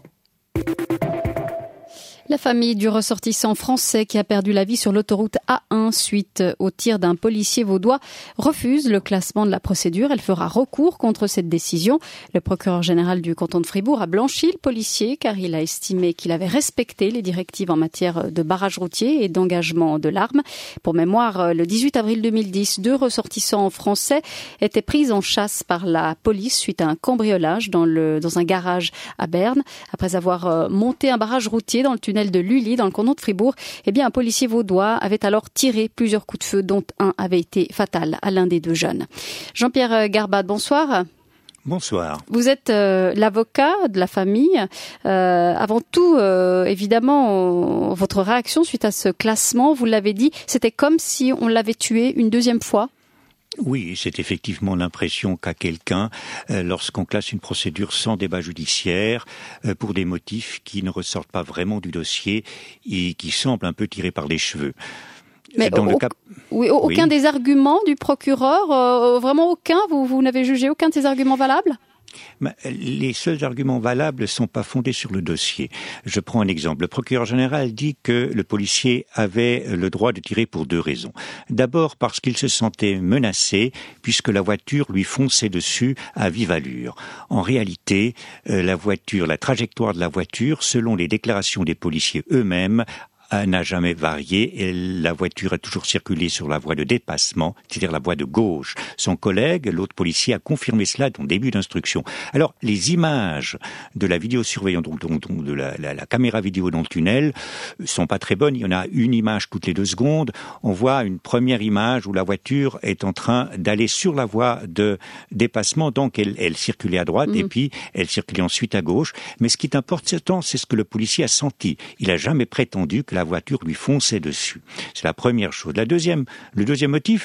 La famille du ressortissant français qui a perdu la vie sur l'autoroute A1 suite au tir d'un policier vaudois refuse le classement de la procédure. Elle fera recours contre cette décision. Le procureur général du canton de Fribourg a blanchi le policier car il a estimé qu'il avait respecté les directives en matière de barrage routier et d'engagement de l'arme. Pour mémoire, le 18 avril 2010, 2 ressortissants français étaient pris en chasse par la police suite à un cambriolage dans un garage à Berne. Après avoir monté un barrage routier dans le tunnel de Lully, dans le canton de Fribourg, un policier vaudois avait alors tiré plusieurs coups de feu, dont un avait été fatal à l'un des 2 jeunes. Jean-Pierre Garbat, bonsoir. Bonsoir. Vous êtes l'avocat de la famille. Avant tout, évidemment, votre réaction suite à ce classement, vous l'avez dit, c'était comme si on l'avait tué une 2e fois. Oui, c'est effectivement l'impression qu'a quelqu'un lorsqu'on classe une procédure sans débat judiciaire pour des motifs qui ne ressortent pas vraiment du dossier et qui semblent un peu tirés par les cheveux. Mais aucun des arguments du procureur, vraiment aucun, vous n'avez jugé aucun de ces arguments valables ? Les seuls arguments valables ne sont pas fondés sur le dossier. Je prends un exemple. Le procureur général dit que le policier avait le droit de tirer pour 2 raisons. D'abord parce qu'il se sentait menacé puisque la voiture lui fonçait dessus à vive allure. En réalité, la trajectoire de la voiture, selon les déclarations des policiers eux-mêmes, n'a jamais varié et la voiture a toujours circulé sur la voie de dépassement, c'est-à-dire la voie de gauche. Son collègue, l'autre policier, a confirmé cela dans le début d'instruction. Alors, les images de la vidéosurveillance, de la caméra vidéo dans le tunnel, sont pas très bonnes. Il y en a une image toutes les 2 secondes. On voit une première image où la voiture est en train d'aller sur la voie de dépassement, donc elle circulait à droite et puis elle circulait ensuite à gauche. Mais ce qui est important, c'est ce que le policier a senti. Il a jamais prétendu que la voiture lui fonçait dessus. C'est la première chose. Le deuxième motif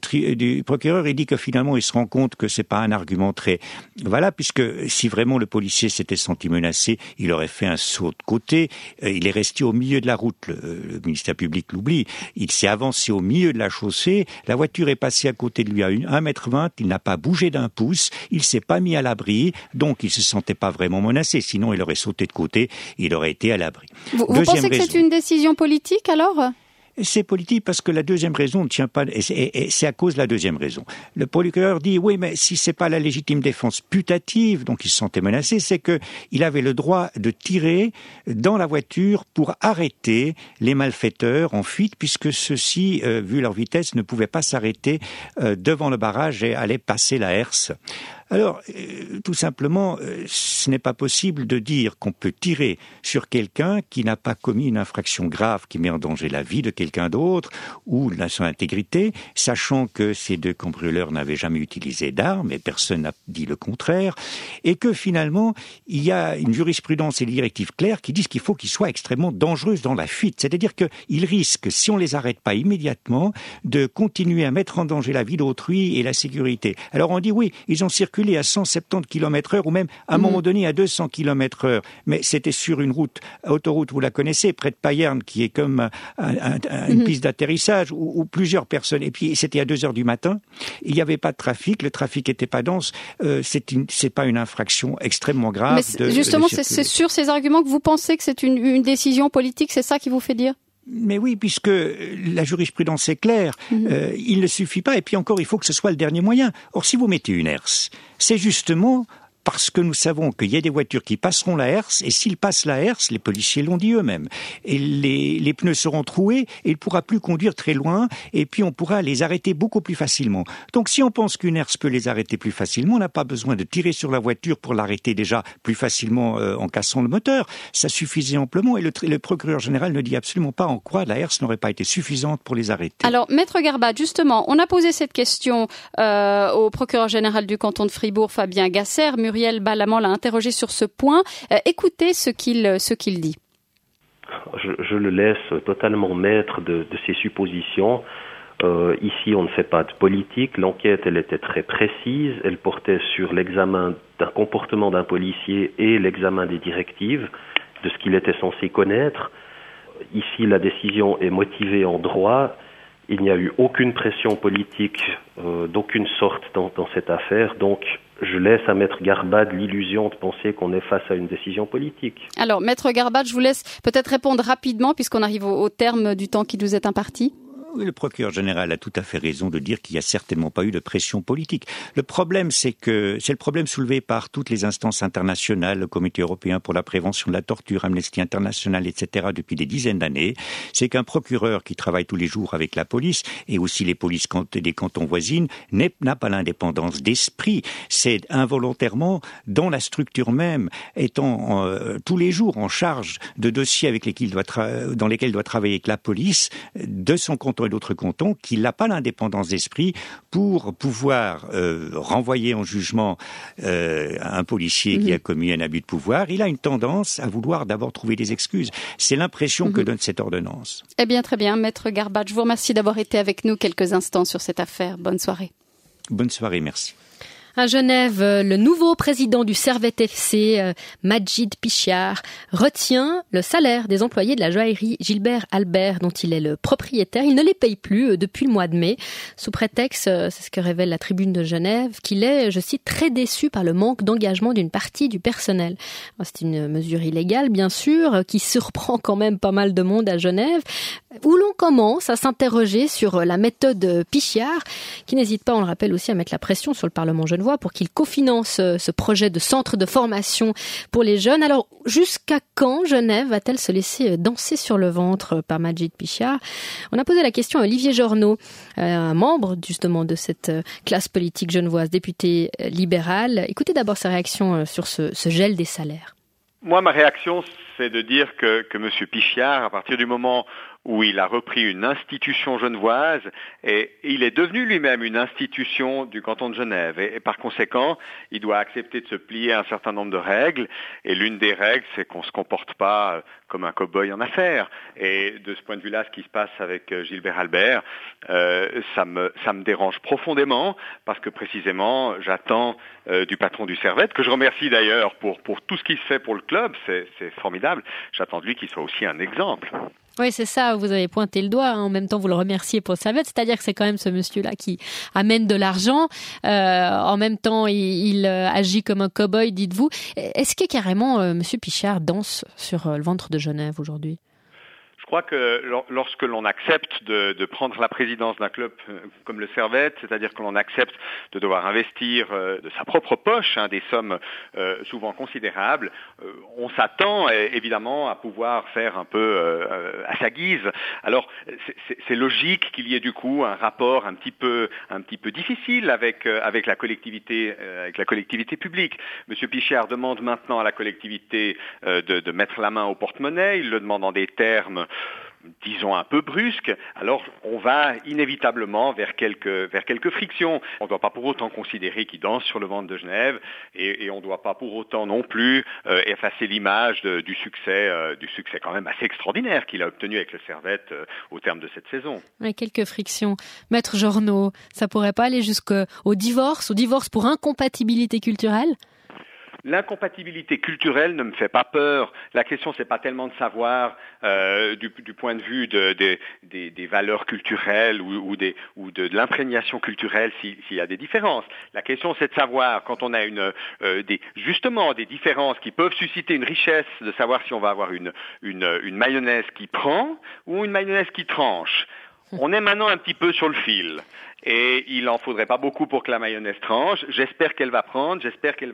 du procureur, il dit que finalement, il se rend compte que c'est pas un argument très valable, puisque si vraiment le policier s'était senti menacé, il aurait fait un saut de côté. Il est resté au milieu de la route. Le ministère public l'oublie. Il s'est avancé au milieu de la chaussée. La voiture est passée à côté de lui à 1,20 m. Il n'a pas bougé d'un pouce. Il s'est pas mis à l'abri. Donc, il se sentait pas vraiment menacé. Sinon, il aurait sauté de côté. Il aurait été à l'abri. Vous pensez que c'est une décision politique alors ? C'est politique parce que la deuxième raison ne tient pas, et c'est à cause de la deuxième raison. Le procureur dit, oui, mais si c'est pas la légitime défense putative, donc il se sentait menacé, c'est que il avait le droit de tirer dans la voiture pour arrêter les malfaiteurs en fuite, puisque ceux-ci, vu leur vitesse, ne pouvaient pas s'arrêter devant le barrage et allaient passer la herse. Alors, tout simplement, ce n'est pas possible de dire qu'on peut tirer sur quelqu'un qui n'a pas commis une infraction grave qui met en danger la vie de quelqu'un d'autre ou son intégrité, sachant que ces 2 cambrioleurs n'avaient jamais utilisé d'armes et personne n'a dit le contraire, et que finalement, il y a une jurisprudence et des directives claires qui disent qu'il faut qu'ils soient extrêmement dangereux dans la fuite. C'est-à-dire qu'ils risquent, si on les arrête pas immédiatement, de continuer à mettre en danger la vie d'autrui et la sécurité. Alors on dit oui, ils ont circulé à 170 km/h ou même à un moment donné à 200 km/h. Mais c'était sur une autoroute, vous la connaissez, près de Payerne, qui est comme une piste d'atterrissage où plusieurs personnes. Et puis c'était à 2h du matin. Il n'y avait pas de trafic, le trafic n'était pas dense. C'est pas une infraction extrêmement grave. Mais justement, c'est sur ces arguments que vous pensez que c'est une décision politique, c'est ça qui vous fait dire ? Mais oui, puisque la jurisprudence est claire, il ne suffit pas, et puis encore, il faut que ce soit le dernier moyen. Or, si vous mettez une herse, c'est justement parce que nous savons qu'il y a des voitures qui passeront la herse, et s'ils passent la herse, les policiers l'ont dit eux-mêmes, et les pneus seront troués, et il ne pourra plus conduire très loin, et puis on pourra les arrêter beaucoup plus facilement. Donc si on pense qu'une herse peut les arrêter plus facilement, on n'a pas besoin de tirer sur la voiture pour l'arrêter déjà plus facilement en cassant le moteur. Ça suffisait amplement, et le procureur général ne dit absolument pas en quoi la herse n'aurait pas été suffisante pour les arrêter. Alors, Maître Garbat, justement, on a posé cette question au procureur général du canton de Fribourg, Fabien Gasser. Muriel Balamant l'a interrogé sur ce point. Écoutez ce qu'il dit. Je le laisse totalement maître de ses suppositions. Ici, on ne fait pas de politique. L'enquête, elle était très précise. Elle portait sur l'examen d'un comportement d'un policier et l'examen des directives, de ce qu'il était censé connaître. Ici, la décision est motivée en droit. Il n'y a eu aucune pression politique d'aucune sorte dans cette affaire. Donc, je laisse à Maître Garbad l'illusion de penser qu'on est face à une décision politique. Alors, Maître Garbad, je vous laisse peut-être répondre rapidement puisqu'on arrive au terme du temps qui nous est imparti. Le procureur général a tout à fait raison de dire qu'il n'y a certainement pas eu de pression politique. Le problème, c'est le problème soulevé par toutes les instances internationales, le Comité européen pour la prévention de la torture, Amnesty International, etc., depuis des dizaines d'années. C'est qu'un procureur qui travaille tous les jours avec la police et aussi les polices des cantons voisines n'a pas l'indépendance d'esprit. C'est involontairement dans la structure même, étant tous les jours en charge de dossiers dans lesquels il doit travailler avec la police de son canton et d'autres cantons, qu'il n'a pas l'indépendance d'esprit pour pouvoir renvoyer en jugement un policier qui a commis un abus de pouvoir. Il a une tendance à vouloir d'abord trouver des excuses. C'est l'impression que donne cette ordonnance. Eh bien, très bien, Maître Garbat, je vous remercie d'avoir été avec nous quelques instants sur cette affaire. Bonne soirée. Bonne soirée, merci. À Genève, le nouveau président du Servette FC, Majid Pichiar, retient le salaire des employés de la joaillerie Gilbert Albert, dont il est le propriétaire. Il ne les paye plus depuis le mois de mai, sous prétexte, c'est ce que révèle la Tribune de Genève, qu'il est, je cite, très déçu par le manque d'engagement d'une partie du personnel. C'est une mesure illégale, bien sûr, qui surprend quand même pas mal de monde à Genève, où l'on commence à s'interroger sur la méthode Pichiar, qui n'hésite pas, on le rappelle aussi, à mettre la pression sur le Parlement genevois pour qu'il cofinance ce projet de centre de formation pour les jeunes. Alors, jusqu'à quand Genève va-t-elle se laisser danser sur le ventre par Majid Pichiar? On a posé la question à Olivier Jornaud, un membre justement de cette classe politique genevoise, député libéral. Écoutez d'abord sa réaction sur ce gel des salaires. Moi, ma réaction, c'est de dire que M. Pichiar, à partir du moment où il a repris une institution genevoise, et il est devenu lui-même une institution du canton de Genève. Et par conséquent, il doit accepter de se plier à un certain nombre de règles. Et l'une des règles, c'est qu'on ne se comporte pas comme un cow-boy en affaires. Et de ce point de vue-là, ce qui se passe avec Gilbert Albert, ça me dérange profondément, parce que précisément, j'attends du patron du Servette, que je remercie d'ailleurs pour tout ce qu'il fait pour le club, c'est formidable. J'attends de lui qu'il soit aussi un exemple. Oui, c'est ça, vous avez pointé le doigt, en même temps vous le remerciez pour Servette, c'est-à-dire que c'est quand même ce monsieur-là qui amène de l'argent, en même temps il agit comme un cow-boy, dites-vous. Est-ce que carrément monsieur Pichiar danse sur le ventre de Genève aujourd'hui ? Je crois que lorsque l'on accepte de prendre la présidence d'un club comme le Servette, c'est-à-dire que l'on accepte de devoir investir de sa propre poche des sommes souvent considérables, on s'attend évidemment à pouvoir faire un peu à sa guise. Alors c'est logique qu'il y ait du coup un rapport un petit peu difficile avec la collectivité publique. Monsieur Pichiar demande maintenant à la collectivité de mettre la main au porte-monnaie. Il le demande en des termes disons un peu brusque, alors on va inévitablement vers quelques frictions. On ne doit pas pour autant considérer qu'il danse sur le ventre de Genève et on ne doit pas pour autant non plus effacer l'image du succès quand même assez extraordinaire qu'il a obtenu avec le Servette au terme de cette saison. Oui, quelques frictions. Maître Jornaud, ça pourrait pas aller jusqu'au divorce pour incompatibilité culturelle ? L'incompatibilité culturelle ne me fait pas peur. La question, c'est pas tellement de savoir du point de vue des valeurs culturelles ou de l'imprégnation culturelle s'il y a des différences. La question, c'est de savoir quand on a justement des différences qui peuvent susciter une richesse, de savoir si on va avoir une mayonnaise qui prend ou une mayonnaise qui tranche. On est maintenant un petit peu sur le fil. Et il en faudrait pas beaucoup pour que la mayonnaise tranche. J'espère qu'elle va prendre, j'espère qu'elle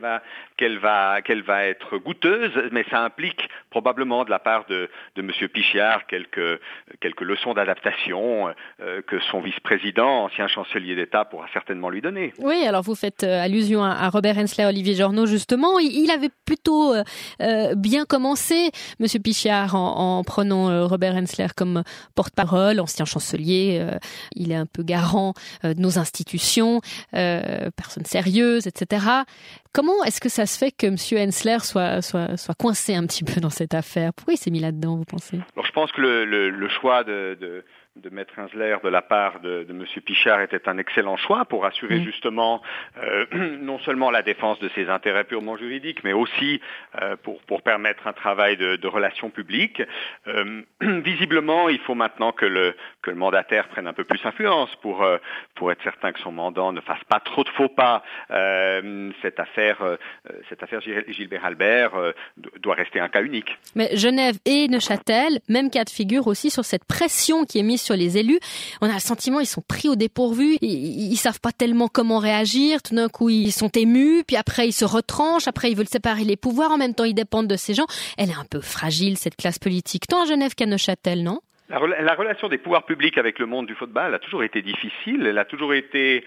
va être goûteuse, mais ça implique probablement de la part de monsieur Pichiar quelques leçons d'adaptation que son vice-président, ancien chancelier d'État, pourra certainement lui donner. Oui, alors vous faites allusion à Robert Hensler, Olivier Jornaud, justement. Il avait plutôt bien commencé, monsieur Pichiar, en prenant Robert Hensler comme porte-parole, ancien chancelier. Il est un peu garant de nos institutions, personnes sérieuses, etc. Comment est-ce que ça se fait que M. Hensler soit coincé un petit peu dans cette affaire ? Pourquoi il s'est mis là-dedans, vous pensez ? Alors je pense que le choix de Maître Hensler de la part de M. Pichiar était un excellent choix pour assurer justement non seulement la défense de ses intérêts purement juridiques, mais aussi pour permettre un travail de relations publiques. Visiblement, il faut maintenant que le mandataire prenne un peu plus influence pour être certain que son mandant ne fasse pas trop de faux pas. Cette affaire Gilbert Albert doit rester un cas unique. Mais Genève et Neuchâtel, même cas de figure aussi sur cette pression qui est mise sur les élus. On a le sentiment qu'ils sont pris au dépourvu, ils savent pas tellement comment réagir, tout d'un coup ils sont émus, puis après ils se retranchent, après ils veulent séparer les pouvoirs, en même temps ils dépendent de ces gens. Elle est un peu fragile cette classe politique, tant à Genève qu'à Neuchâtel, non ? La relation des pouvoirs publics avec le monde du football a toujours été difficile. Elle a toujours été,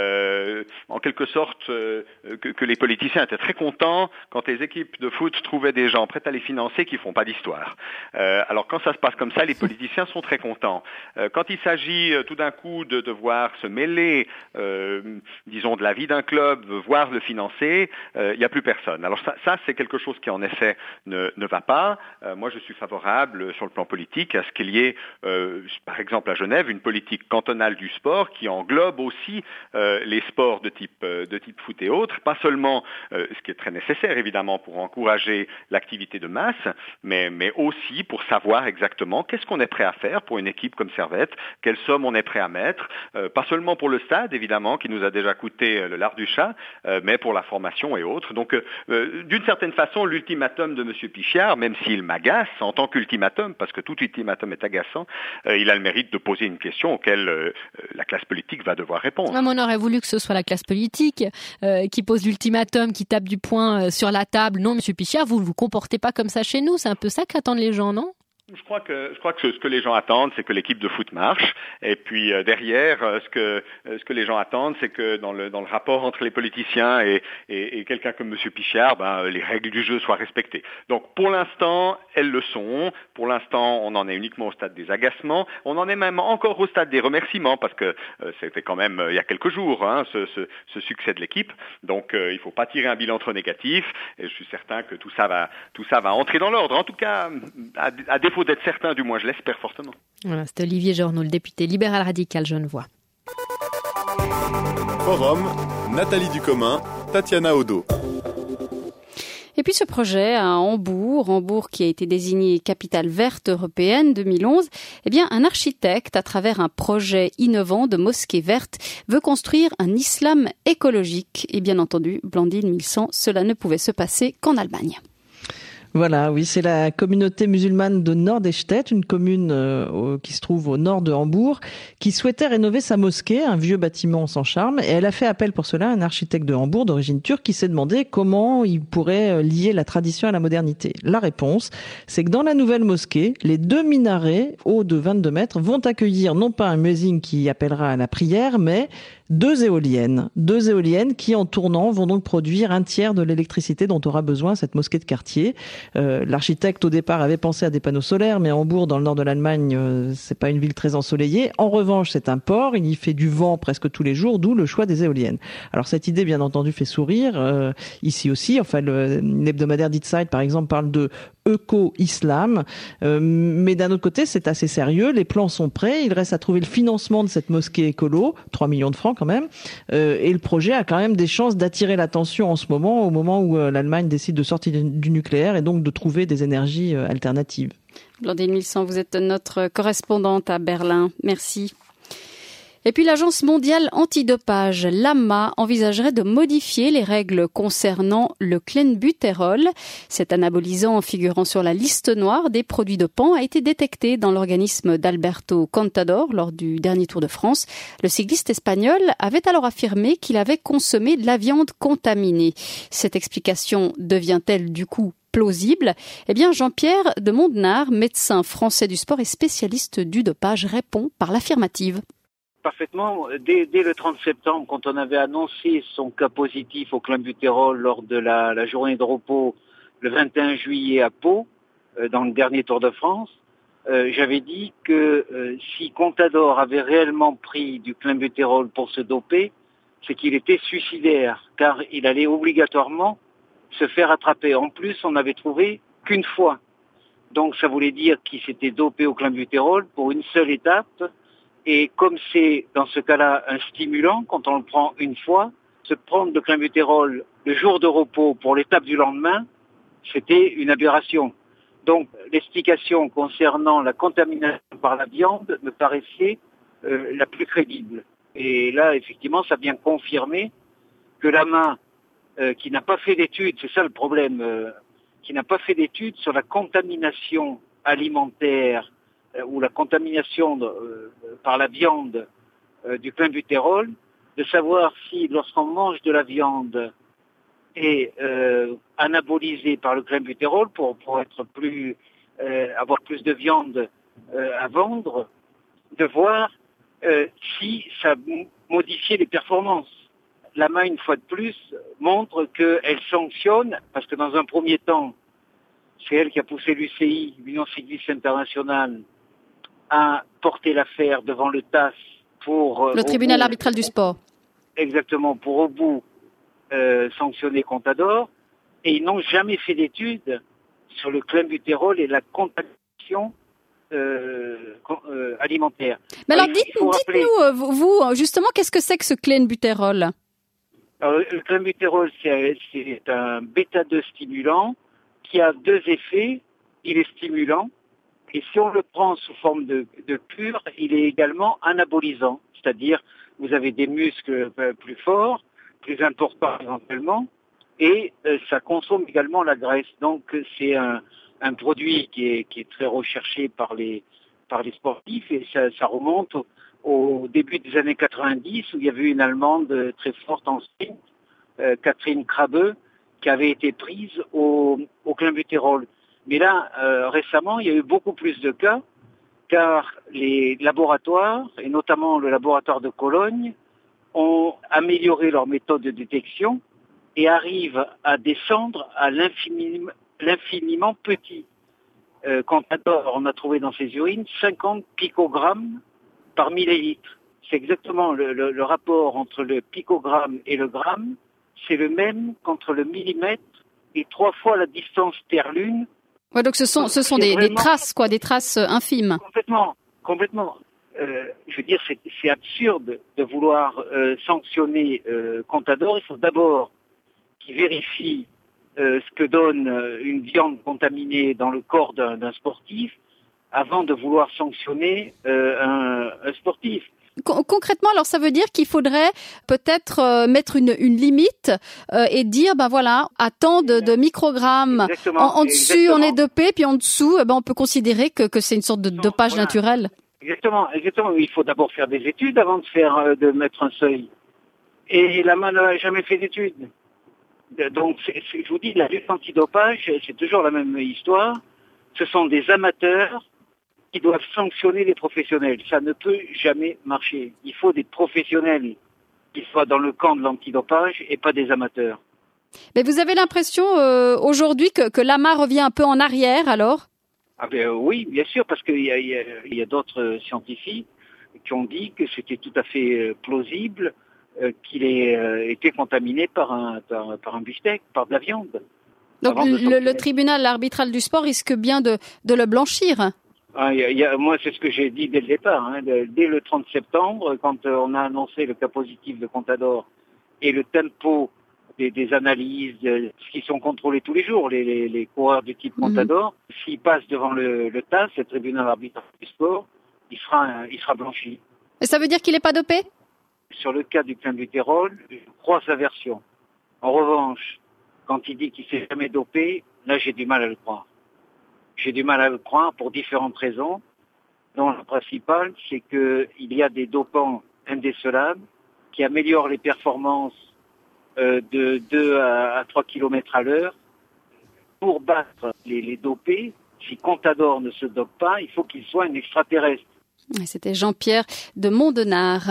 en quelque sorte, que les politiciens étaient très contents quand les équipes de foot trouvaient des gens prêts à les financer qui font pas d'histoire. Alors quand ça se passe comme ça, les politiciens sont très contents. Quand il s'agit tout d'un coup de devoir se mêler, disons, de la vie d'un club, voire le financer, il n'y a plus personne. Alors ça c'est quelque chose qui en effet ne va pas. Moi je suis favorable sur le plan politique à ce qu'il y ait par exemple à Genève, une politique cantonale du sport qui englobe aussi les sports de type foot et autres, pas seulement ce qui est très nécessaire évidemment pour encourager l'activité de masse, mais aussi pour savoir exactement qu'est-ce qu'on est prêt à faire pour une équipe comme Servette, quelle somme on est prêt à mettre, pas seulement pour le stade évidemment qui nous a déjà coûté le lard du chat, mais pour la formation et autres. Donc d'une certaine façon, l'ultimatum de M. Pichiard, même s'il m'agace en tant qu'ultimatum, parce que tout ultimatum est agaçant, il a le mérite de poser une question auquel la classe politique va devoir répondre. Non, mais on aurait voulu que ce soit la classe politique qui pose l'ultimatum, qui tape du poing sur la table. Non, M. Pichiard, vous ne vous comportez pas comme ça chez nous. C'est un peu ça qu'attendent les gens, non ? Je crois que ce que les gens attendent, c'est que l'équipe de foot marche. Et puis derrière, ce que les gens attendent, c'est que dans le rapport entre les politiciens et quelqu'un comme M. Pichiard, les règles du jeu soient respectées. Donc pour l'instant, elles le sont. Pour l'instant, on en est uniquement au stade des agacements. On en est même encore au stade des remerciements, parce que c'était quand même il y a quelques jours ce succès de l'équipe. Donc il ne faut pas tirer un bilan trop négatif. Et je suis certain que tout ça va entrer dans l'ordre. En tout cas, à défaut d'être certain, du moins je l'espère fortement. Voilà, c'est Olivier Journoud, le député libéral radical genevois. Forum, Nathalie Ducommun, Tatiana Odo. Et puis ce projet à Hambourg qui a été désigné capitale verte européenne 2011, un architecte, à travers un projet innovant de mosquée verte, veut construire un islam écologique. Et bien entendu, Blandine Milsan, cela ne pouvait se passer qu'en Allemagne. Voilà, oui, c'est la communauté musulmane de Nordestedt, une commune qui se trouve au nord de Hambourg, qui souhaitait rénover sa mosquée, un vieux bâtiment sans charme, et elle a fait appel pour cela à un architecte de Hambourg d'origine turque qui s'est demandé comment il pourrait lier la tradition à la modernité. La réponse, c'est que dans la nouvelle mosquée, les 2 minarets hauts de 22 mètres vont accueillir non pas un muezzin qui appellera à la prière, mais 2 éoliennes qui, en tournant, vont donc produire un tiers de l'électricité dont aura besoin cette mosquée de quartier. L'architecte, au départ, avait pensé à des panneaux solaires, mais Hambourg, dans le nord de l'Allemagne, c'est pas une ville très ensoleillée. En revanche, c'est un port, il y fait du vent presque tous les jours, d'où le choix des éoliennes. Alors cette idée, bien entendu, fait sourire. Ici aussi, l'hebdomadaire Die Zeit, par exemple, parle de éco-islam, mais d'un autre côté, c'est assez sérieux. Les plans sont prêts, il reste à trouver le financement de cette mosquée écolo, 3 millions de francs quand même, et le projet a quand même des chances d'attirer l'attention en ce moment, au moment où l'Allemagne décide de sortir du nucléaire et donc de trouver des énergies alternatives. Blandine Milsan, vous êtes notre correspondante à Berlin. Merci. Et puis l'Agence mondiale antidopage, l'AMA, envisagerait de modifier les règles concernant le clenbuterol. Cet anabolisant figurant sur la liste noire des produits dopants a été détecté dans l'organisme d'Alberto Contador lors du dernier Tour de France. Le cycliste espagnol avait alors affirmé qu'il avait consommé de la viande contaminée. Cette explication devient-elle du coup plausible? Jean-Pierre de Mondenard, médecin français du sport et spécialiste du dopage, répond par l'affirmative. Parfaitement. Dès le 30 septembre, quand on avait annoncé son cas positif au clenbuterol lors de la journée de repos le 21 juillet à Pau, dans le dernier Tour de France, j'avais dit que si Contador avait réellement pris du clenbuterol pour se doper, c'est qu'il était suicidaire, car il allait obligatoirement se faire attraper. En plus, on n'avait trouvé qu'une fois. Donc ça voulait dire qu'il s'était dopé au clenbuterol pour une seule étape. Et comme c'est dans ce cas-là un stimulant, quand on le prend une fois, se prendre le clenbuterol le jour de repos pour l'étape du lendemain, c'était une aberration. Donc l'explication concernant la contamination par la viande me paraissait la plus crédible. Et là, effectivement, ça vient confirmer que l'AMA, qui n'a pas fait d'études, c'est ça le problème, qui n'a pas fait d'études sur la contamination alimentaire ou la contamination par la viande du clenbuterol, de savoir si lorsqu'on mange de la viande est anabolisée par le clenbuterol pour être avoir plus de viande à vendre, de voir si ça modifiait les performances. L'AMA, une fois de plus, montre qu'elle sanctionne, parce que dans un premier temps, c'est elle qui a poussé l'UCI, l'Union cycliste internationale, à porter l'affaire devant le TAS pour... le tribunal arbitral du sport. Exactement, pour au bout sanctionner Contador. Et ils n'ont jamais fait d'études sur le clenbuterol et la contamination alimentaire. Mais alors, dites-nous, vous, justement, qu'est-ce que c'est que ce clenbuterol? Alors, le clenbuterol, c'est un bêta-2 stimulant qui a deux effets. Il est stimulant, et si on le prend sous forme de cure, il est également anabolisant. C'est-à-dire, vous avez des muscles plus forts, plus importants éventuellement, et ça consomme également la graisse. Donc, c'est un produit qui est très recherché par les sportifs, et ça remonte au début des années 90, où il y avait une Allemande très forte en sprint, Catherine Krabbe, qui avait été prise au clenbuterol. Mais là, récemment, il y a eu beaucoup plus de cas, car les laboratoires, et notamment le laboratoire de Cologne, ont amélioré leur méthode de détection et arrivent à descendre à l'infiniment petit. Contador, on a trouvé dans ses urines 50 picogrammes par millilitre. C'est exactement le rapport entre le picogramme et le gramme, c'est le même qu'entre le millimètre et 3 fois la distance Terre-Lune. Ouais, donc ce sont des traces, quoi, des traces infimes. Complètement. Je veux dire, c'est absurde de vouloir sanctionner Contador. Il faut d'abord qu'il vérifie ce que donne une viande contaminée dans le corps d'un sportif avant de vouloir sanctionner un sportif. Concrètement, alors ça veut dire qu'il faudrait peut-être mettre une limite et dire, ben voilà, à tant de microgrammes. En dessus, on est dopé, puis en dessous, on peut considérer que c'est une sorte de dopage naturel. Exactement. Il faut d'abord faire des études avant de mettre un seuil. Et la main n'a jamais fait d'études. Donc, je vous dis, la lutte antidopage, c'est toujours la même histoire. Ce sont des amateurs qui doivent sanctionner les professionnels. Ça ne peut jamais marcher. Il faut des professionnels qui soient dans le camp de l'antidopage et pas des amateurs. Mais vous avez l'impression aujourd'hui que l'AMA revient un peu en arrière alors? Oui, bien sûr, parce qu'il y a d'autres scientifiques qui ont dit que c'était tout à fait plausible qu'il ait été contaminé par un beefsteak, par de la viande. Donc le tribunal arbitral du sport risque bien de le blanchir. Moi, c'est ce que j'ai dit dès le départ. Dès le 30 septembre, quand on a annoncé le cas positif de Contador et le tempo des analyses, qui sont contrôlées tous les jours, les coureurs du type Contador, s'ils passent devant le TAS, le tribunal arbitral du sport, il sera blanchi. Et ça veut dire qu'il n'est pas dopé? Sur le cas du clenbuterol, je crois sa version. En revanche, quand il dit qu'il s'est jamais dopé, là j'ai du mal à le croire. J'ai du mal à le croire pour différentes raisons, dont la principale, c'est qu'il y a des dopants indécelables qui améliorent les performances de 2 à 3 km à l'heure. Pour battre les dopés, si Contador ne se dope pas, il faut qu'il soit un extraterrestre. C'était Jean-Pierre de Mondenard.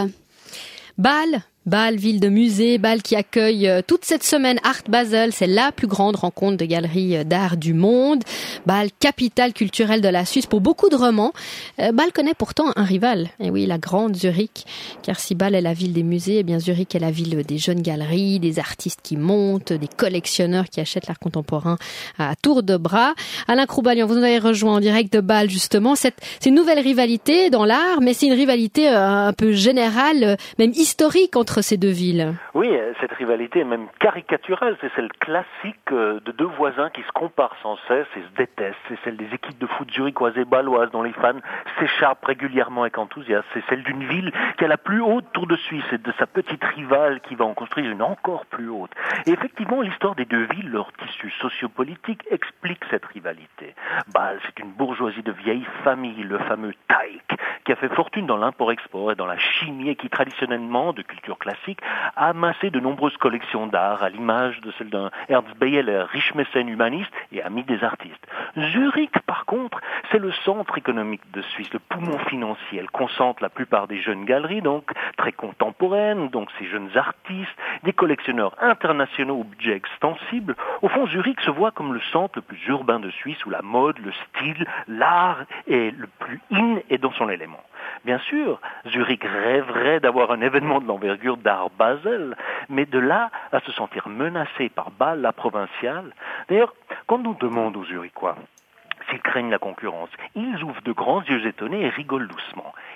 Bâle, ville de musée, Bâle qui accueille toute cette semaine Art Basel, c'est la plus grande rencontre de galeries d'art du monde. Bâle, capitale culturelle de la Suisse pour beaucoup de romans. Bâle connaît pourtant un rival, et oui, la grande Zurich, car si Bâle est la ville des musées, eh bien Zurich est la ville des jeunes galeries, des artistes qui montent, des collectionneurs qui achètent l'art contemporain à tour de bras. Alain Croubalian, vous nous avez rejoint en direct de Bâle justement. C'est une nouvelle rivalité dans l'art, mais c'est une rivalité un peu générale, même historique entre ces deux villes. Oui, cette rivalité est même caricaturale, c'est celle classique de deux voisins qui se comparent sans cesse et se détestent. C'est celle des équipes de foot zurichoises et bâloises dont les fans s'écharpent régulièrement avec enthousiasme. C'est celle d'une ville qui a la plus haute tour de Suisse et de sa petite rivale qui va en construire une encore plus haute. Et effectivement, l'histoire des deux villes, leur tissu sociopolitique explique cette rivalité. Bâle, c'est une bourgeoisie de vieilles familles, le fameux Teig, qui a fait fortune dans l'import-export et dans la chimie et qui traditionnellement, de culture classique, a amassé de nombreuses collections d'art à l'image de celle d'un Ernst Beyeler, riche mécène humaniste et ami des artistes. Zurich, par contre, c'est le centre économique de Suisse, le poumon financier. Elle concentre la plupart des jeunes galeries, donc très contemporaines, donc ces jeunes artistes, des collectionneurs internationaux au budget extensible. Au fond, Zurich se voit comme le centre le plus urbain de Suisse où la mode, le style, l'art est le plus in et dans son élément. Bien sûr, Zurich rêverait d'avoir un événement de l'envergure d'Art Basel, mais de là à se sentir menacé par Bâle, la provinciale. D'ailleurs, quand on demande aux Zurichois s'ils craignent la concurrence, ils ouvrent de grands yeux étonnés et rigolent doucement.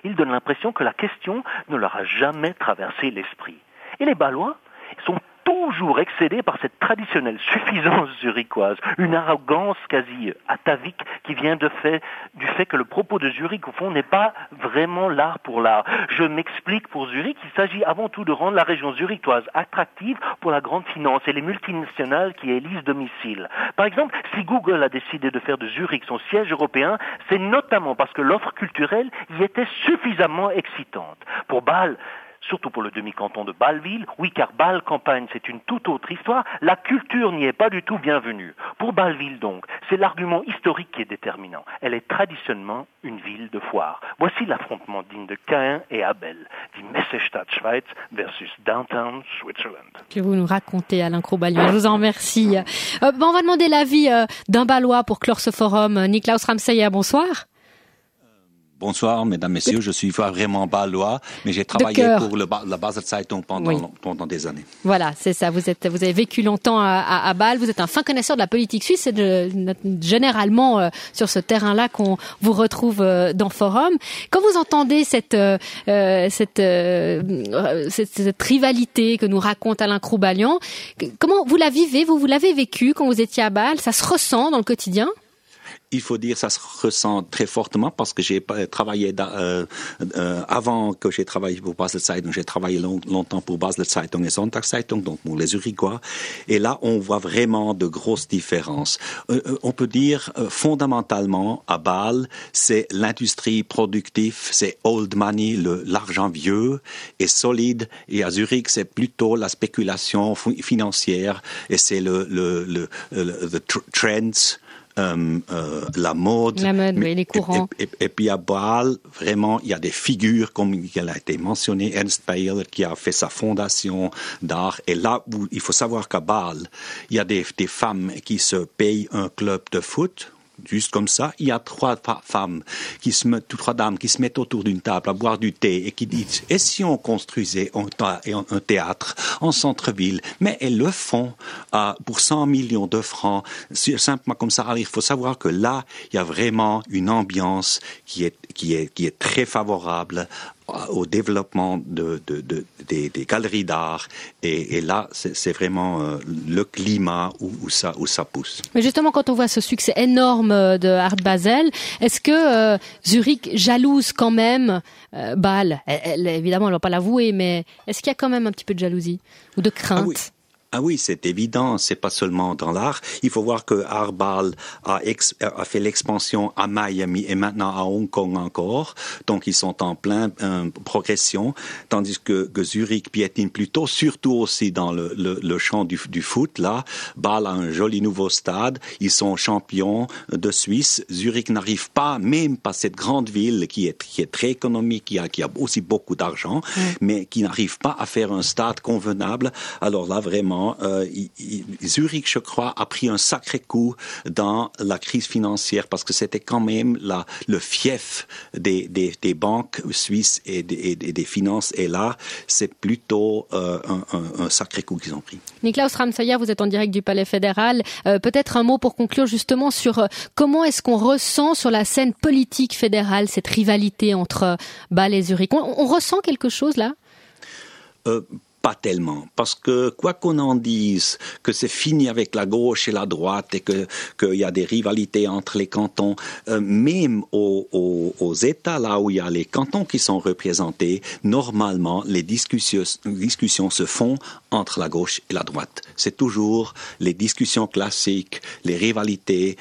ils donnent l'impression que la question ne leur a jamais traversé l'esprit. Et les Bâlois sont toujours excédés par cette traditionnelle suffisance zurichoise, une arrogance quasi atavique qui vient du fait que le propos de Zurich, au fond, n'est pas vraiment l'art pour l'art. Je m'explique, pour Zurich, il s'agit avant tout de rendre la région zurichoise attractive pour la grande finance et les multinationales qui élisent domicile. Par exemple, si Google a décidé de faire de Zurich son siège européen, c'est notamment parce que l'offre culturelle y était suffisamment excitante. Pour Bâle, surtout pour le demi-canton de Bâle-Ville, oui, car Bâle-Campagne, c'est une toute autre histoire, la culture n'y est pas du tout bienvenue. Pour Bâle-Ville, donc, c'est l'argument historique qui est déterminant. Elle est traditionnellement une ville de foire. Voici l'affrontement digne de Caïn et Abel, die Messestadt Schweiz versus Downtown Switzerland. Que vous nous racontez, Alain Crouballion, je vous en remercie. On va demander l'avis d'un Bâlois pour clore ce forum. Niklaus Ramseyer, bonsoir. Bonsoir, mesdames, messieurs. Je suis vraiment bâlois, mais j'ai travaillé pour la Basel Zeitung pendant des années. Voilà, c'est ça. Vous avez vécu longtemps à Bâle. Vous êtes un fin connaisseur de la politique suisse. C'est généralement sur ce terrain-là qu'on vous retrouve dans Forum. Quand vous entendez cette rivalité que nous raconte Alain Crouballion, comment vous la vivez? Vous l'avez vécu quand vous étiez à Bâle? Ça se ressent dans le quotidien? Il faut dire ça se ressent très fortement parce que j'ai travaillé avant que j'ai travaillé pour Basel Zeitung, j'ai travaillé longtemps pour Basel Zeitung et Sonntagszeitung, donc pour les Zurichois. Et là, on voit vraiment de grosses différences. On peut dire fondamentalement à Bâle, c'est l'industrie productive, c'est old money, l'argent vieux et solide. Et à Zurich, c'est plutôt la spéculation financière et c'est le trends. La mode, oui, les courants. Et puis à Bâle, vraiment, il y a des figures, comme elle a été mentionnée, Ernst Beyer, qui a fait sa fondation d'art. Et là, il faut savoir qu'à Bâle, il y a des femmes qui se payent un club de foot. Juste comme ça, il y a trois dames qui se mettent autour d'une table à boire du thé et qui disent, et si on construisait un théâtre en centre-ville? Mais elles le font pour 100 millions de francs, simplement comme ça. Alors, il faut savoir que là, il y a vraiment une ambiance qui est très favorable au développement des galeries d'art et là c'est vraiment le climat où ça pousse. Mais justement, quand on voit ce succès énorme de Art Basel, est-ce que Zurich jalouse quand même Bâle? Évidemment, elle ne va pas l'avouer, mais est-ce qu'il y a quand même un petit peu de jalousie ou de crainte? Ah oui, c'est évident, c'est pas seulement dans l'art. Il faut voir que Art Bâle a fait l'expansion à Miami et maintenant à Hong Kong encore. Donc ils sont en pleine progression, tandis que Zurich piétine plutôt, surtout aussi dans le champ du foot. Là, Bâle a un joli nouveau stade. Ils sont champions de Suisse. Zurich n'arrive pas, même pas cette grande ville qui est très économique, qui a aussi beaucoup d'argent, mais qui n'arrive pas à faire un stade convenable. Alors là, vraiment, Zurich, je crois, a pris un sacré coup dans la crise financière parce que c'était quand même le fief des banques suisses et des finances. Et là, c'est plutôt un sacré coup qu'ils ont pris. Niklaus Ramseyer, vous êtes en direct du Palais fédéral. Peut-être un mot pour conclure justement sur comment est-ce qu'on ressent sur la scène politique fédérale cette rivalité entre Bâle et Zurich. On ressent quelque chose là? Pas tellement, parce que quoi qu'on en dise, que c'est fini avec la gauche et la droite et qu'il y a des rivalités entre les cantons, même aux États là où il y a les cantons qui sont représentés, normalement les discussions se font entre la gauche et la droite. C'est toujours les discussions classiques, les rivalités,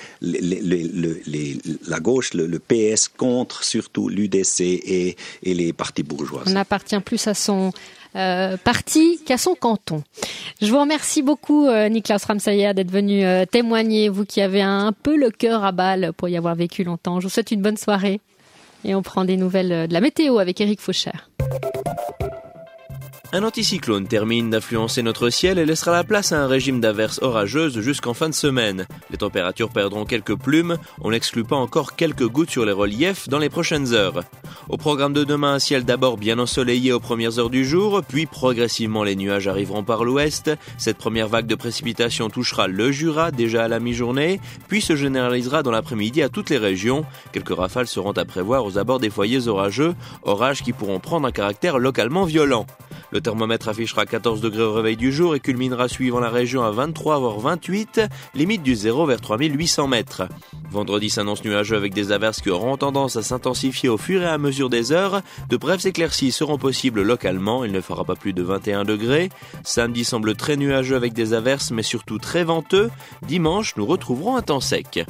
la gauche, le PS contre surtout l'UDC et les partis bourgeois. On n'appartient plus à son parti qu'à son canton. Je vous remercie beaucoup, Niklaus Ramseyer, d'être venu témoigner, vous qui avez un peu le cœur à Bâle pour y avoir vécu longtemps. Je vous souhaite une bonne soirée et on prend des nouvelles de la météo avec Éric Fauchère. Un anticyclone termine d'influencer notre ciel et laissera la place à un régime d'averses orageuses jusqu'en fin de semaine. Les températures perdront quelques plumes, on n'exclut pas encore quelques gouttes sur les reliefs dans les prochaines heures. Au programme de demain, un ciel d'abord bien ensoleillé aux premières heures du jour, puis progressivement les nuages arriveront par l'ouest. Cette première vague de précipitations touchera le Jura déjà à la mi-journée, puis se généralisera dans l'après-midi à toutes les régions. Quelques rafales seront à prévoir aux abords des foyers orageux, orages qui pourront prendre un caractère localement violent. Le thermomètre affichera 14 degrés au réveil du jour et culminera suivant la région à 23 voire 28, limite du 0 vers 3800 mètres. Vendredi s'annonce nuageux avec des averses qui auront tendance à s'intensifier au fur et à mesure des heures. De brèves éclaircies seront possibles localement, il ne fera pas plus de 21 degrés. Samedi semble très nuageux avec des averses mais surtout très venteux. Dimanche, nous retrouverons un temps sec.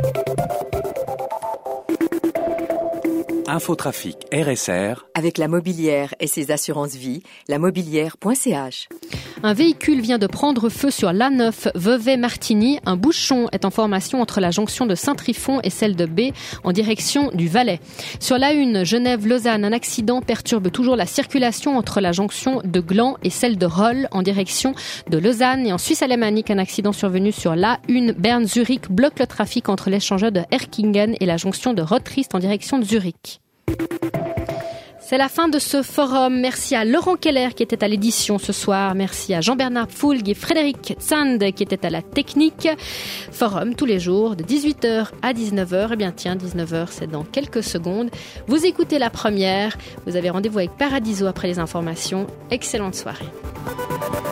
Infotrafic RSR avec la Mobilière et ses assurances vie, lamobilière.ch. Un véhicule vient de prendre feu sur l'A9 Vevey-Martigny. Un bouchon est en formation entre la jonction de Saint-Trifon et celle de B en direction du Valais. Sur l'A1 Genève-Lausanne, un accident perturbe toujours la circulation entre la jonction de Gland et celle de Rolle en direction de Lausanne. Et en Suisse alémanique, un accident survenu sur l'A1 Berne-Zurich bloque le trafic entre l'échangeur de Erkingen et la jonction de Rottrist en direction de Zurich. C'est la fin de ce forum. Merci à Laurent Keller qui était à l'édition ce soir. Merci à Jean-Bernard Pfoulg et Frédéric Sand qui étaient à la technique. Forum tous les jours de 18h à 19h. Eh bien tiens, 19h c'est dans quelques secondes. Vous écoutez la première. Vous avez rendez-vous avec Paradiso après les informations. Excellente soirée.